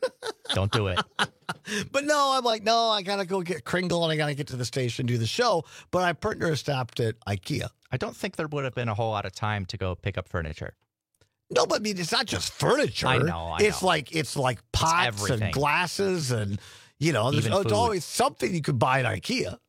S16: Don't do it.
S15: But no, I'm like, no, I got to go get Kringle, and I got to get to the station, do the show. But I partner stopped at IKEA.
S16: I don't think there would have been a whole lot of time to go pick up furniture.
S15: No, but I mean, it's not just furniture.
S16: I know.
S15: It's like pots and glasses and, it's always something you could buy at IKEA.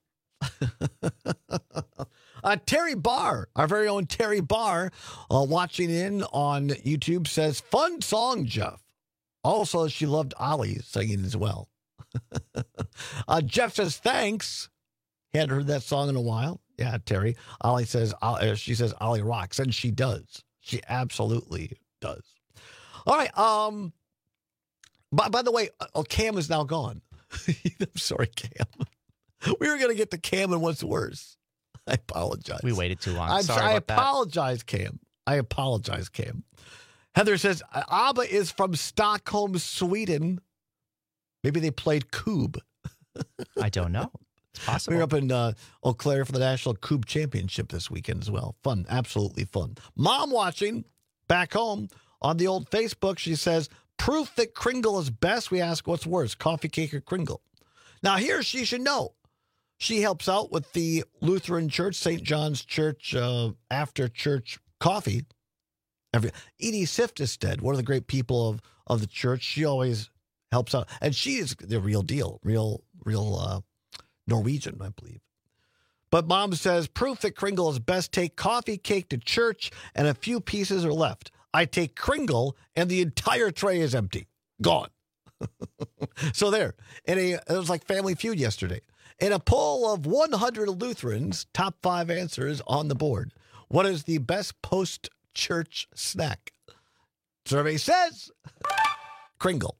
S15: Terry Barr, our very own Terry Barr, watching in on YouTube, says, fun song, Jeff. Also, she loved Ollie singing as well. Jeff says, thanks. He hadn't heard that song in a while. Yeah, Terry. Ollie says, she says, Ollie rocks, and she does. She absolutely does. All right. By the way, Cam is now gone. I'm sorry, Cam. We were going to get to Cam and what's worse. I apologize.
S16: We waited too long.
S15: I
S16: about
S15: apologize, Cam. I apologize, Cam. Heather says, ABBA is from Stockholm, Sweden. Maybe they played Cube.
S16: I don't know. It's possible.
S15: We were up in Eau Claire for the National Cube Championship this weekend as well. Fun. Absolutely fun. Mom watching back home on the old Facebook. She says, proof that Kringle is best. We ask, what's worse, coffee cake or Kringle? Now, here she should know. She helps out with the Lutheran Church, St. John's Church, after church coffee. Edie Siftisted, one of the great people of the church. She always helps out. And she is the real deal, real Norwegian, I believe. But Mom says, proof that Kringle is best, take coffee cake to church and a few pieces are left. I take Kringle and the entire tray is empty. Gone. So there. It was like Family Feud yesterday. In a poll of 100 Lutherans, top 5 answers on the board. What is the best post-church snack? Survey says Kringle.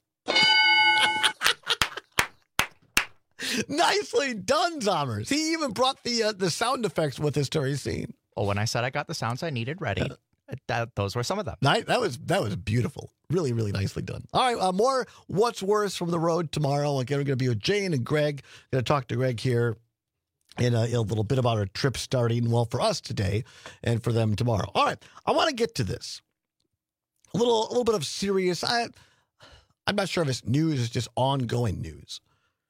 S15: Nicely done, Zommers. He even brought the sound effects with us during scene.
S16: Well, when I said I got the sounds I needed ready, those were some of them.
S15: That was beautiful. Really, really nicely done. All right, more What's Worse from the road tomorrow. Again, we're going to be with Jane and Greg. Going to talk to Greg here in a little bit about our trip starting, well, for us today and for them tomorrow. All right, I want to get to this a little bit of serious. I'm not sure if it's news, it's just ongoing news.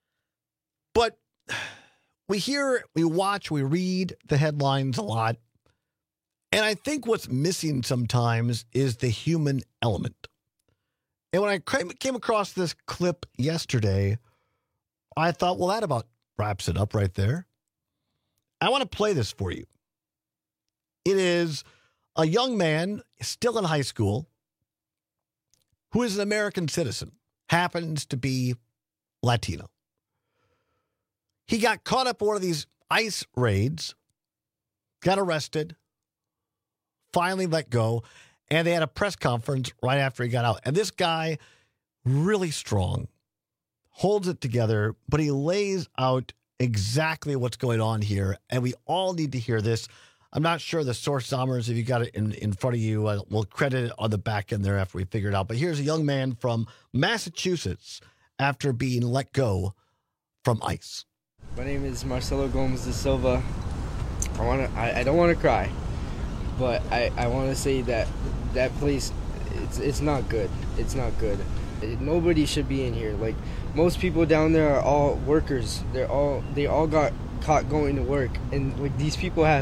S15: But we hear, we watch, we read the headlines a lot. And I think what's missing sometimes is the human element. And when I came across this clip yesterday, I thought, well, that about wraps it up right there. I want to play this for you. It is a young man still in high school who is an American citizen, happens to be Latino. He got caught up in one of these ICE raids, got arrested, finally let go, and they had a press conference right after he got out. And this guy, really strong, holds it together, but he lays out exactly what's going on here, and we all need to hear this. I'm not sure the source, Zommers, if you got it in front of you, we'll credit it on the back end there after we figure it out. But here's a young man from Massachusetts after being let go from ICE.
S10: My name is Marcelo Gomes da Silva. I don't want to cry, but I want to say that place, it's not good. It's not good. Nobody should be in here. Like, most people down there are all workers. They all got caught going to work, and like these people have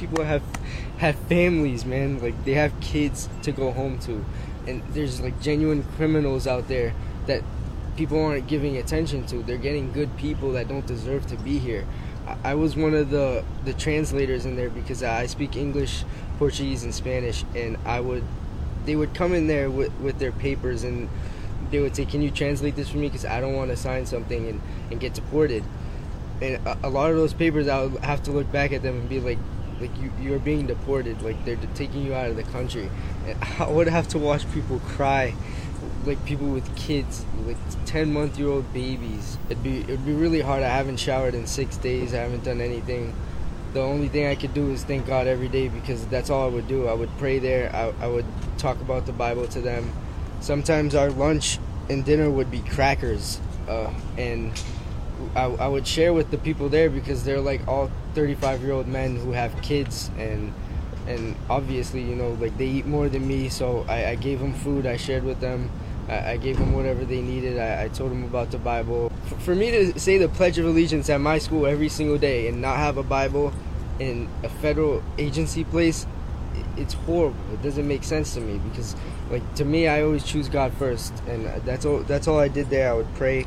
S10: families, man. Like, they have kids to go home to, and there's like genuine criminals out there that people aren't giving attention to. They're getting good people that don't deserve to be here. I was one of the translators in there because I speak English, Portuguese, and Spanish, and they would come in there with their papers, and they would say, "Can you translate this for me? Because I don't want to sign something and get deported." And a lot of those papers, I would have to look back at them and be like you're being deported. Like, they're taking you out of the country. And I would have to watch people cry, like people with kids, like 10-month-old babies. It'd be really hard. I haven't showered in 6 days. I haven't done anything. The only thing I could do is thank God every day, because that's all I would do. I would pray there. I would talk about the Bible to them. Sometimes our lunch and dinner would be crackers, and I would share with the people there, because they're like all 35-year-old men who have kids, and obviously, you know, like, they eat more than me, so I gave them food. I shared with them. I gave them whatever they needed. I told them about the Bible. For me to say the Pledge of Allegiance at my school every single day and not have a Bible in a federal agency place, it's horrible. It doesn't make sense to me, because, like, to me, I always choose God first, and that's all I did there. I would pray.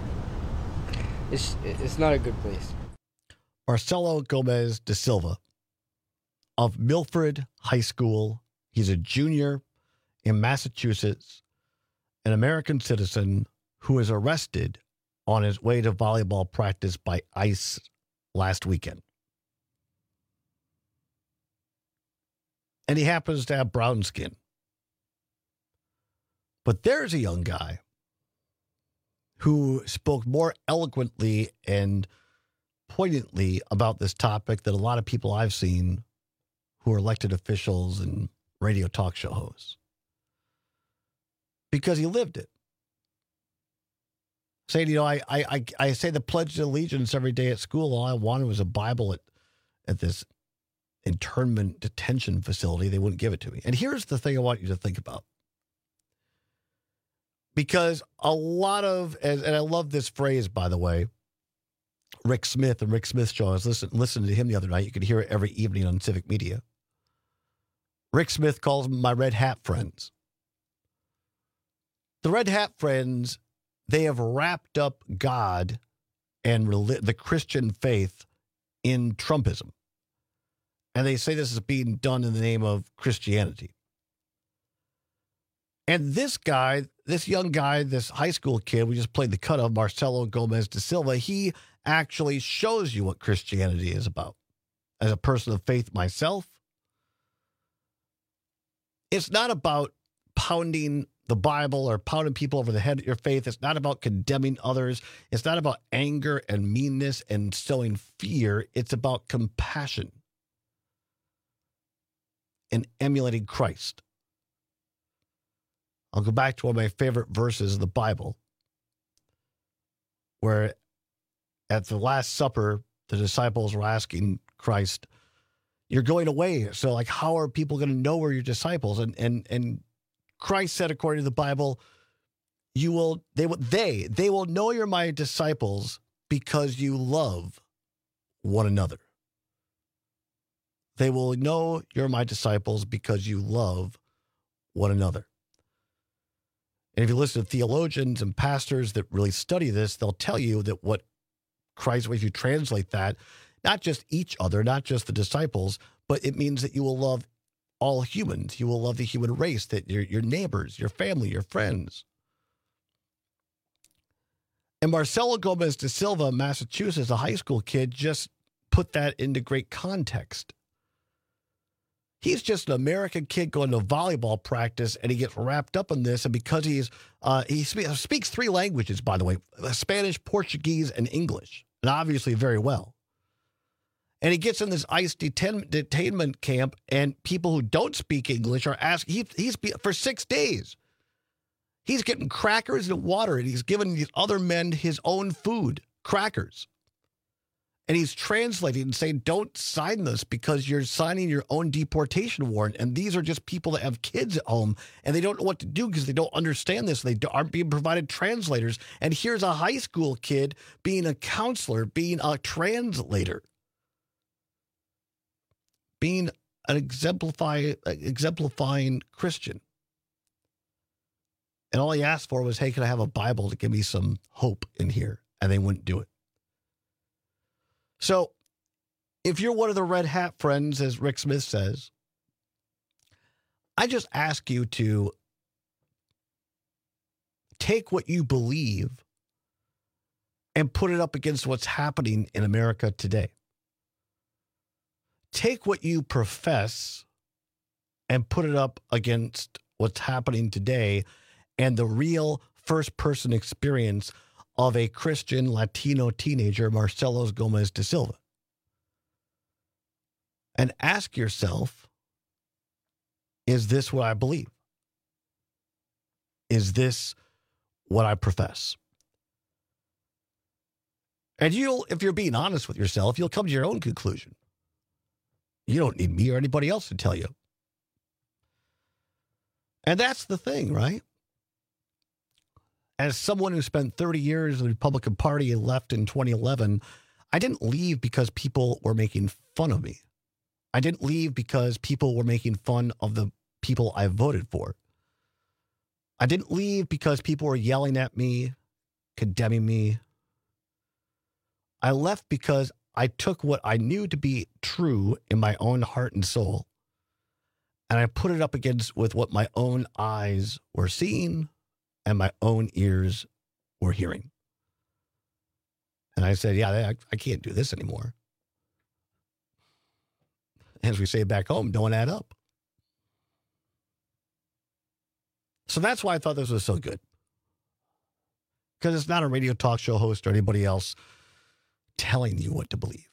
S10: It's not a good place.
S15: Marcelo Gomes da Silva of Milford High School. He's a junior in Massachusetts, an American citizen who was arrested on his way to volleyball practice by ICE last weekend. And he happens to have brown skin. But there's a young guy who spoke more eloquently and poignantly about this topic than a lot of people I've seen who are elected officials and radio talk show hosts. Because he lived it. Saying, you know, I say the Pledge of Allegiance every day at school. All I wanted was a Bible at this internment detention facility. They wouldn't give it to me. And here's the thing I want you to think about. Because a lot of, and I love this phrase, by the way, Rick Smith and Rick Smith Show. I was listening to him the other night. You could hear it every evening on Civic Media. Rick Smith calls them my red hat friends. The red hat friends, they have wrapped up God and the Christian faith in Trumpism. And they say this is being done in the name of Christianity. And this guy, this young guy, this high school kid, we just played the cut of, Marcelo Gomes da Silva, he actually shows you what Christianity is about. As a person of faith myself, it's not about pounding the Bible or pounding people over the head at your faith. It's not about condemning others. It's not about anger and meanness and sowing fear. It's about compassion and emulating Christ. I'll go back to one of my favorite verses of the Bible, where at the Last Supper, the disciples were asking Christ, "You're going away, so like, how are people going to know we're your disciples?" And Christ said, according to the Bible, they will know you're my disciples because you love one another. They will know you're my disciples because you love one another. And if you listen to theologians and pastors that really study this, they'll tell you that what Christ, if you translate that, not just each other, not just the disciples, but it means that you will love all humans. You will love the human race, that your neighbors, your family, your friends. And Marcelo Gomez de Silva, Massachusetts, a high school kid, just put that into great context. He's just an American kid going to volleyball practice, and he gets wrapped up in this. And because he speaks 3 languages, by the way, Spanish, Portuguese, and English, and obviously very well. And he gets in this ICE detainment camp, and people who don't speak English are asked. He's for 6 days. He's getting crackers and water, and he's giving these other men his own food, crackers. And he's translating and saying, don't sign this because you're signing your own deportation warrant. And these are just people that have kids at home, and they don't know what to do because they don't understand this. They aren't being provided translators. And here's a high school kid being a counselor, being a translator, being an exemplifying Christian. And all he asked for was, hey, can I have a Bible to give me some hope in here? And they wouldn't do it. So if you're one of the red hat friends, as Rick Smith says, I just ask you to take what you believe and put it up against what's happening in America today. Take what you profess and put it up against what's happening today and the real first-person experience of a Christian Latino teenager, Marcelo Gomez de Silva. And ask yourself, is this what I believe? Is this what I profess? And if you're being honest with yourself, you'll come to your own conclusion. You don't need me or anybody else to tell you. And that's the thing, right? As someone who spent 30 years in the Republican Party and left in 2011, I didn't leave because people were making fun of me. I didn't leave because people were making fun of the people I voted for. I didn't leave because people were yelling at me, condemning me. I left because I took what I knew to be true in my own heart and soul, and I put it up against with what my own eyes were seeing and my own ears were hearing. And I said, yeah, I can't do this anymore. As we say back home, don't add up. So that's why I thought this was so good. Because it's not a radio talk show host or anybody else telling you what to believe.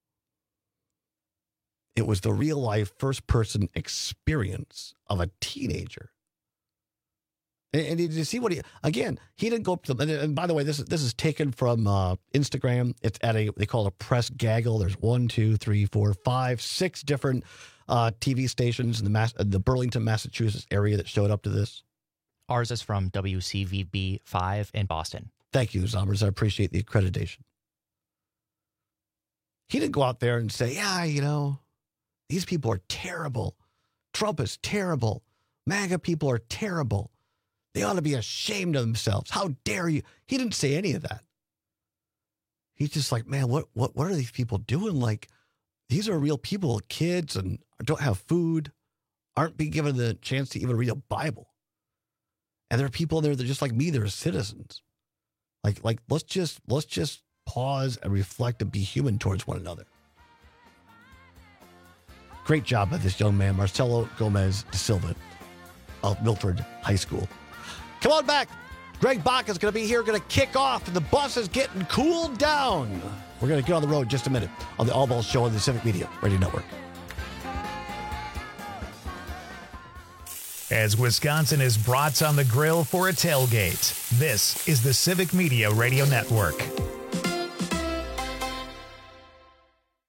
S15: It was the real life first person experience of a teenager. And did you see what he didn't go up to them. And by the way, this is taken from Instagram. It's at they call it a press gaggle. There's 1, 2, 3, 4, 5, 6 different TV stations in the Burlington, Massachusetts area that showed up to this.
S16: Ours is from WCVB 5 in Boston.
S15: Thank you, Zombers. I appreciate the accreditation. He didn't go out there and say, these people are terrible. Trump is terrible. MAGA people are terrible. They ought to be ashamed of themselves. How dare you? He didn't say any of that. He's just like, man, what are these people doing? Like, these are real people, kids, and don't have food, aren't being given the chance to even read a Bible. And there are people there that are just like me, they're citizens. Like let's just pause and reflect and be human towards one another. Great job by this young man, Marcelo Gomez de Silva of Milford High School. Come on back. Greg Bach is going to be here, going to kick off, and the bus is getting cooled down. We're going to get on the road in just a minute on the All Balls Show on the Civic Media Radio Network.
S1: As Wisconsin is brats on the grill for a tailgate, this is the Civic Media Radio Network.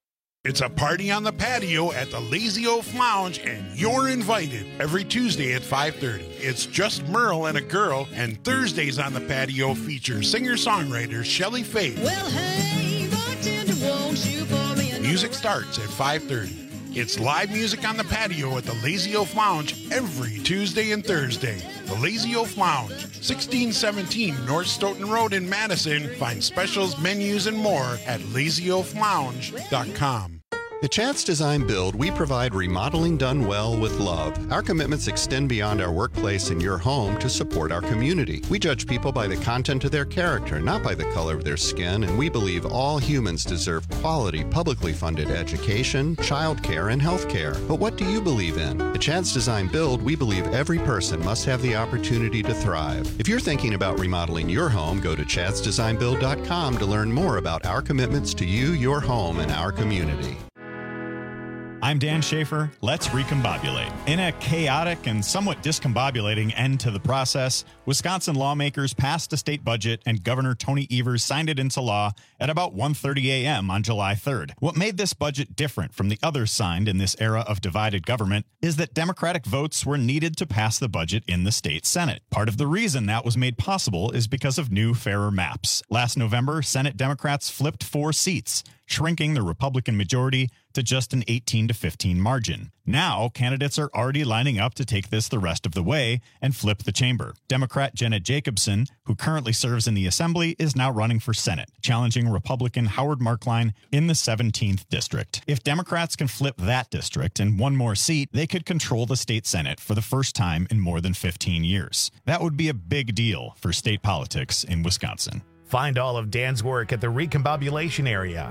S11: It's a party on the patio at the Lazy Oaf Lounge, and you're invited. Every Tuesday at 5:30. It's just Merle and a girl, and Thursdays on the patio feature singer-songwriter Shelley Faith.
S14: Well, hey, bartender, won't you pour me another?
S11: Music starts at 5:30. It's live music on the patio at the Lazy Oaf Lounge every Tuesday and Thursday. The Lazy Oaf Lounge, 1617 North Stoughton Road in Madison. Find specials, menus, and more at lazyoaflounge.com.
S17: At Chance Design Build, we provide remodeling done well with love. Our commitments extend beyond our workplace and your home to support our community. We judge people by the content of their character, not by the color of their skin, and we believe all humans deserve quality, publicly funded education, childcare, and health care. But what do you believe in? At Chance Design Build, we believe every person must have the opportunity to thrive. If you're thinking about remodeling your home, go to chancedesignbuild.com to learn more about our commitments to you, your home, and our community.
S18: I'm Dan Schaefer. Let's recombobulate. In a chaotic and somewhat discombobulating end to the process, Wisconsin lawmakers passed a state budget and Governor Tony Evers signed it into law at about 1:30 a.m. on July 3rd. What made this budget different from the others signed in this era of divided government is that Democratic votes were needed to pass the budget in the state Senate. Part of the reason that was made possible is because of new, fairer maps. Last November, Senate Democrats flipped 4 seats, shrinking the Republican majority to just an 18-15 margin. Now, candidates are already lining up to take this the rest of the way and flip the chamber. Democrat Jenna Jacobson, who currently serves in the Assembly, is now running for Senate, challenging Republican Howard Markline in the 17th District. If Democrats can flip that district and one more seat, they could control the state Senate for the first time in more than 15 years. That would be a big deal for state politics in Wisconsin.
S1: Find all of Dan's work at the Recombobulation area.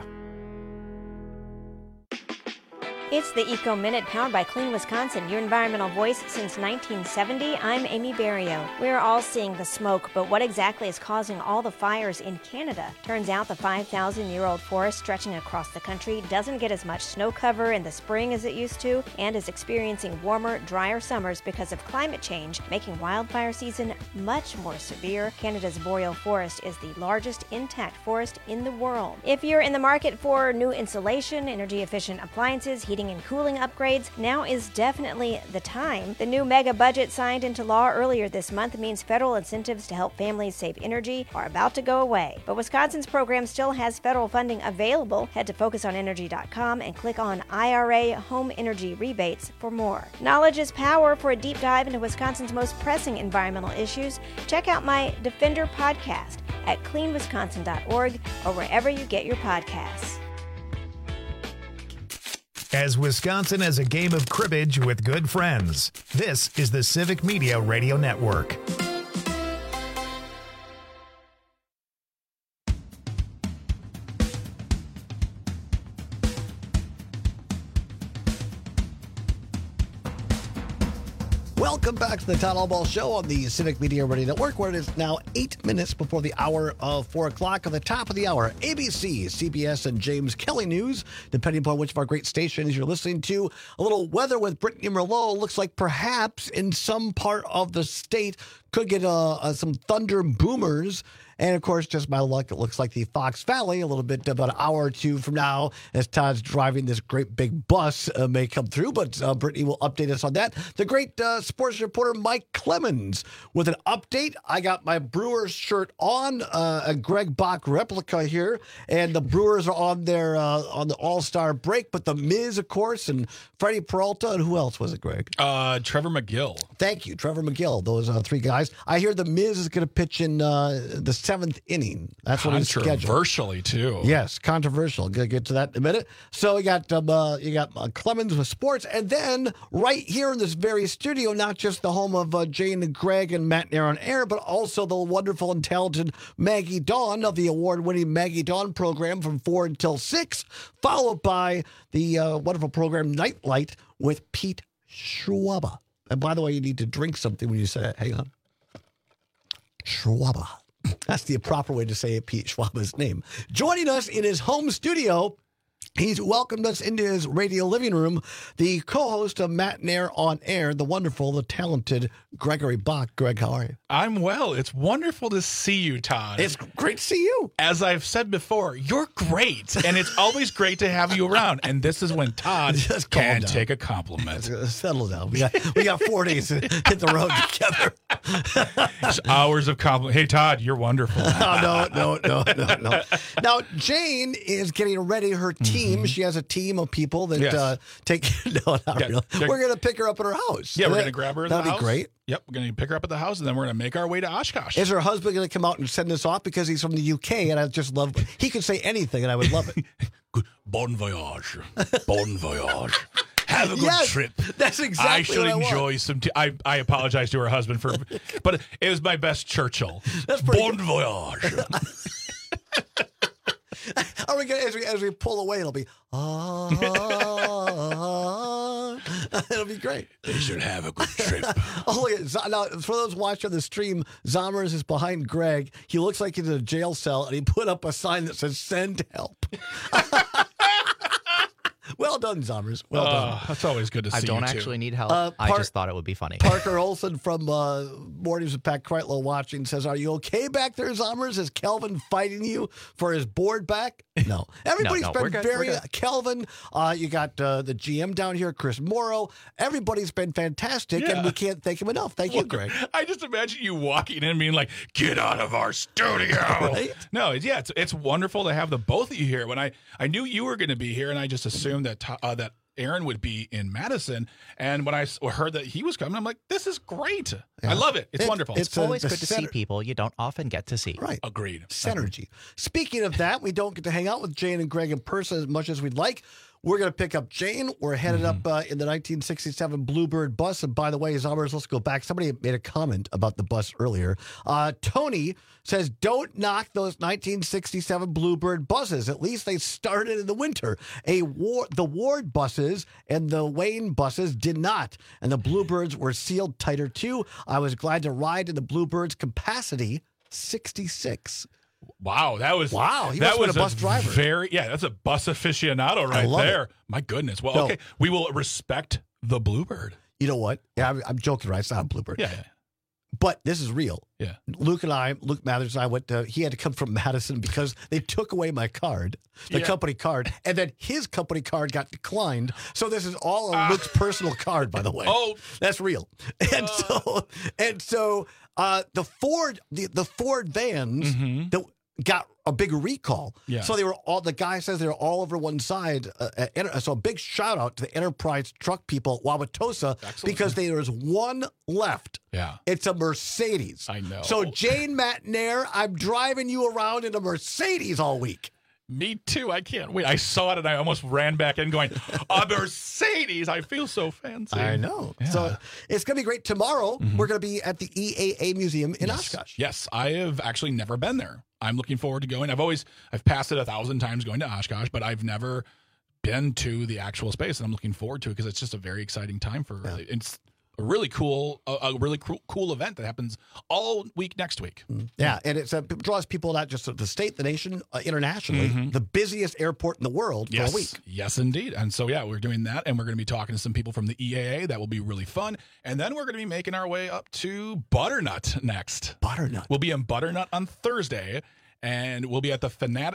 S19: It's the Eco Minute powered by Clean Wisconsin, your environmental voice since 1970. I'm Amy Barrio. We're all seeing the smoke, but what exactly is causing all the fires in Canada? Turns out the 5,000-year-old forest stretching across the country doesn't get as much snow cover in the spring as it used to and is experiencing warmer, drier summers because of climate change, making wildfire season much more severe. Canada's boreal forest is the largest intact forest in the world. If you're in the market for new insulation, energy-efficient appliances, heating and cooling upgrades, now is definitely the time. The new mega budget signed into law earlier this month means federal incentives to help families save energy are about to go away. But Wisconsin's program still has federal funding available. Head to focusonenergy.com and click on IRA Home Energy Rebates for more. Knowledge is power. For a deep dive into Wisconsin's most pressing environmental issues, check out my Defender podcast at cleanwisconsin.org or wherever you get your podcasts.
S1: As Wisconsin has a game of cribbage with good friends, this is the Civic Media Radio Network.
S15: Welcome back to the Todd Allball Show on the Civic Media Radio Network, where it is now 8 minutes before the hour of 4 o'clock. At the top of the hour, ABC, CBS, and James Kelly News, depending upon which of our great stations you're listening to. A little weather with Brittany Merlot. Looks like perhaps in some part of the state could get some thunder boomers. And, of course, just by luck, it looks like the Fox Valley, a little bit about an hour or two from now, as Todd's driving this great big bus, may come through. But Brittany will update us on that. The great sports reporter Mike Clemens with an update. I got my Brewers shirt on, a Greg Bach replica here. And the Brewers are on their on the All-Star break. But the Miz, of course, and Freddie Peralta. And who else was it, Greg?
S19: Trevor McGill.
S15: Thank you, Trevor McGill. Those 3 guys. I hear the Miz is going to pitch in the 7th inning. That's what it's scheduled.
S19: Controversially, too.
S15: Yes, controversial. Gonna get to that in a minute. So you got Clemens with sports, and then right here in this very studio, not just the home of Jane and Greg and Matt and Aaron Air, but also the wonderful and talented Maggie Dawn of the award-winning Maggie Dawn program from 4 until 6, followed by the wonderful program Nightlight with Pete Schwaba. And by the way, you need to drink something when you say it. Hang on. Schwaba. That's the proper way to say Pete Schwaba's name. Joining us in his home studio He's welcomed us into his radio living room, the co-host of Matt Nair on Air, the wonderful, the talented Gregory Bach. Greg, how are you?
S2: I'm well. It's wonderful to see you, Todd.
S15: It's great to see you.
S2: As I've said before, you're great, and it's always great to have you around. And this is when Todd can take a compliment.
S15: Settle down. We got 4 days to hit the road together.
S2: It's hours of compliment. Hey, Todd, you're wonderful.
S15: No. Now, Jane is getting ready her team. She has a team of people that take. No, not really. We're going to pick her up at her house.
S2: Yeah, we're going to grab her at the house.
S15: That'd be great.
S2: Yep, we're going to pick her up at the house, and then we're going to make our way to Oshkosh.
S15: Is her husband going to come out and send us off because he's from the UK? And I just love. He could say anything, and I would love it.
S2: Bon voyage. Bon voyage. Have a good trip.
S15: That's exactly
S2: I should
S15: what I
S2: enjoy
S15: want.
S2: some. I apologize to her husband but it was my best Churchill.
S15: That's pretty
S2: Bon voyage.
S15: Are we going as we pull away? It'll be it'll be great.
S2: They should have a good trip.
S15: Oh, look at now for those watching the stream, Zommers is behind Greg. He looks like he's in a jail cell, and he put up a sign that says "Send help." Well done, Zommers. Well done.
S2: That's always good to see.
S16: I don't
S2: you
S16: actually
S2: too.
S16: need help. I just thought it would be funny.
S15: Parker Olson from Mornings with Pat Kreitlow watching says, "Are you okay back there, Zommers? Is Kelvin fighting you for his board back?" No. Everybody's been very Kelvin. You got the GM down here, Chris Morrow. Everybody's been fantastic, and we can't thank him enough. Thank you, Greg.
S2: I just imagine you walking in and being like, "Get out of our studio!"
S15: Right?
S2: No, it's wonderful to have the both of you here. When I knew you were going to be here, and I just assumed that that Aaron would be in Madison, and when I heard that he was coming, I'm like, "This is great! I love it. It's wonderful.
S16: It's always good to see people you don't often get to see."
S15: Right.
S2: Agreed.
S15: Synergy. Speaking of that, we don't get to hang out with Jane and Greg in person as much as we'd like. We're going to pick up Jane. We're headed up in the 1967 Bluebird bus. And by the way, Zommers, let's go back. Somebody made a comment about the bus earlier. Tony says, don't knock those 1967 Bluebird buses. At least they started in the winter. The Ward buses and the Wayne buses did not. And the Bluebirds were sealed tighter too. I was glad to ride in the Bluebirds capacity 66.
S2: Wow, that was
S15: He must have been a bus driver.
S2: That's a bus aficionado right there.
S15: It.
S2: My goodness. Well, okay, we will respect the Bluebird.
S15: You know what? Yeah, I'm joking, right? It's not a Bluebird.
S2: Yeah.
S15: But this is real.
S2: Yeah.
S15: Luke Mathers and I went to, he had to come from Madison because they took away my card, the company card, and then his company card got declined. So this is all on Luke's personal card, by the way.
S2: Oh,
S15: that's real. And so the Ford vans that got a big recall.
S2: Yeah.
S15: So the guy says they were all over one side. So a big shout out to the Enterprise truck people at Wauwatosa because there was one left.
S2: Yeah.
S15: It's a Mercedes.
S2: I know.
S15: So Jane, Matt, Nair, I'm driving you around in a Mercedes all week.
S2: Me too. I can't wait. I saw it and I almost ran back in going, a Mercedes. I feel so fancy.
S15: I know. Yeah. So it's going to be great. Tomorrow, we're going to be at the EAA Museum in Oshkosh.
S2: Yes. I have actually never been there. I'm looking forward to going. I've passed it 1,000 times going to Oshkosh, but I've never been to the actual space, and I'm looking forward to it because it's just a very exciting time for it's a really cool event that happens all week next week.
S15: Yeah, and it draws people not just of the state, the nation, internationally. The busiest airport in the world for a week.
S2: Yes, indeed. And so, we're doing that, and we're going to be talking to some people from the EAA. That will be really fun. And then we're going to be making our way up to Butternut next.
S15: Butternut.
S2: We'll be in Butternut on Thursday, and we'll be at the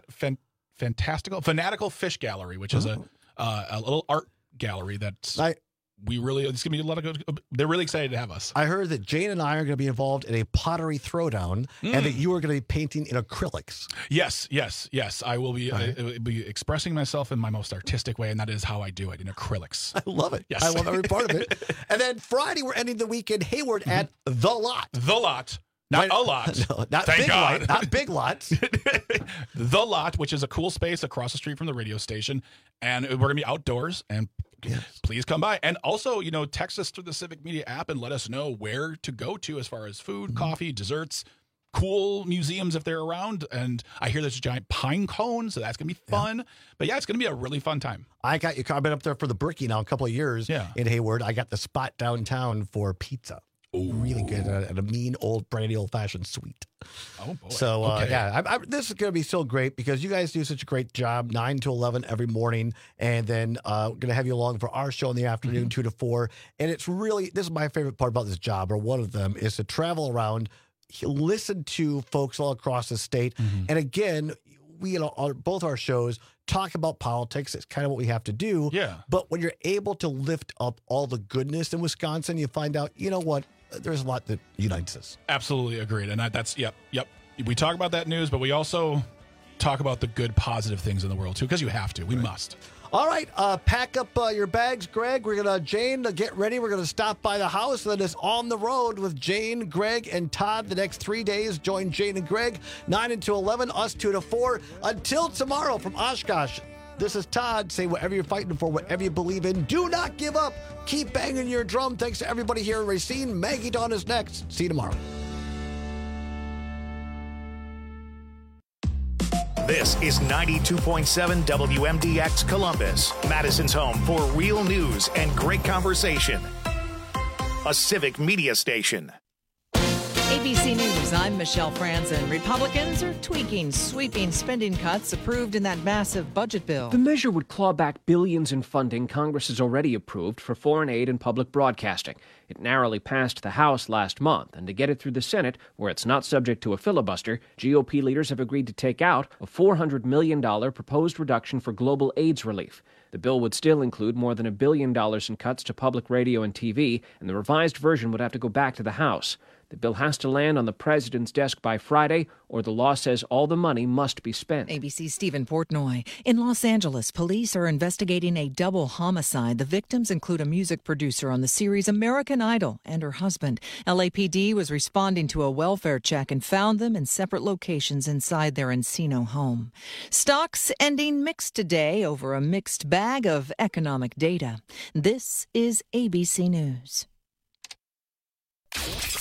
S2: Fanatical Fish Gallery, which is a little art gallery that's... it's gonna be a lot of good. They're really excited to have us.
S15: I heard that Jane and I are going to be involved in a pottery throwdown, and that you are going to be painting in acrylics.
S2: Yes. I will be. I will be expressing myself in my most artistic way, and that is how I do it in acrylics.
S15: I love it.
S2: Yes.
S15: I love every part of it. And then Friday, we're ending the week in Hayward at The Lot.
S2: The Lot. Not a lot.
S15: No, not
S2: Thank
S15: big
S2: God.
S15: lot. Not big lots.
S2: The Lot, which is a cool space across the street from the radio station, and we're gonna be outdoors. And please come by. And also, text us through the Civic Media app and let us know where to go to as far as food, coffee, desserts, cool museums if they're around. And I hear there's a giant pine cone, so that's gonna be fun. But it's gonna be a really fun time.
S15: I got you. I've been up there for the Berkey now a couple of years in Hayward. I got the spot downtown for pizza. Really good at a mean old brandy old-fashioned sweet.
S2: Oh, boy.
S15: So,
S2: Okay.
S15: this is going to be so great because you guys do such a great job, 9 to 11 every morning. And then we're going to have you along for our show in the afternoon, 2 to 4. And it's really, this is my favorite part about this job, or one of them, is to travel around, listen to folks all across the state. And again, we, on both our shows, talk about politics. It's kind of what we have to do.
S2: Yeah.
S15: But when you're able to lift up all the goodness in Wisconsin, you find out, you know what? There's a lot that unites us.
S2: Absolutely agreed. And that's, yep. We talk about that news, but we also talk about the good, positive things in the world, too, because you have to. We must.
S15: All right, pack up your bags, Greg. We're going to, Jane, get ready. We're going to stop by the house, and then it's on the road with Jane, Greg, and Todd the next 3 days. Join Jane and Greg, 9 until 11, us 2 to 4. Until tomorrow from Oshkosh, this is Todd. Say whatever you're fighting for, whatever you believe in. Do not give up. Keep banging your drum. Thanks to everybody here in Racine. Maggie Dawn is next. See you tomorrow.
S1: This is 92.7 WMDX Columbus, Madison's home for real news and great conversation. A civic media station.
S3: ABC News, I'm Michelle Franzen. Republicans are tweaking sweeping spending cuts approved in that massive budget bill.
S6: The measure would claw back billions in funding Congress has already approved for foreign aid and public broadcasting. It narrowly passed the House last month, and to get it through the Senate, where it's not subject to a filibuster, GOP leaders have agreed to take out a $400 million proposed reduction for global AIDS relief. The bill would still include more than $1 billion in cuts to public radio and TV, and the revised version would have to go back to the House. The bill has to land on the president's desk by Friday, or the law says all the money must be spent.
S3: ABC's Stephen Portnoy. In Los Angeles, police are investigating a double homicide. The victims include a music producer on the series American Idol and her husband. LAPD was responding to a welfare check and found them in separate locations inside their Encino home. Stocks ending mixed today over a mixed bag of economic data. This is ABC News.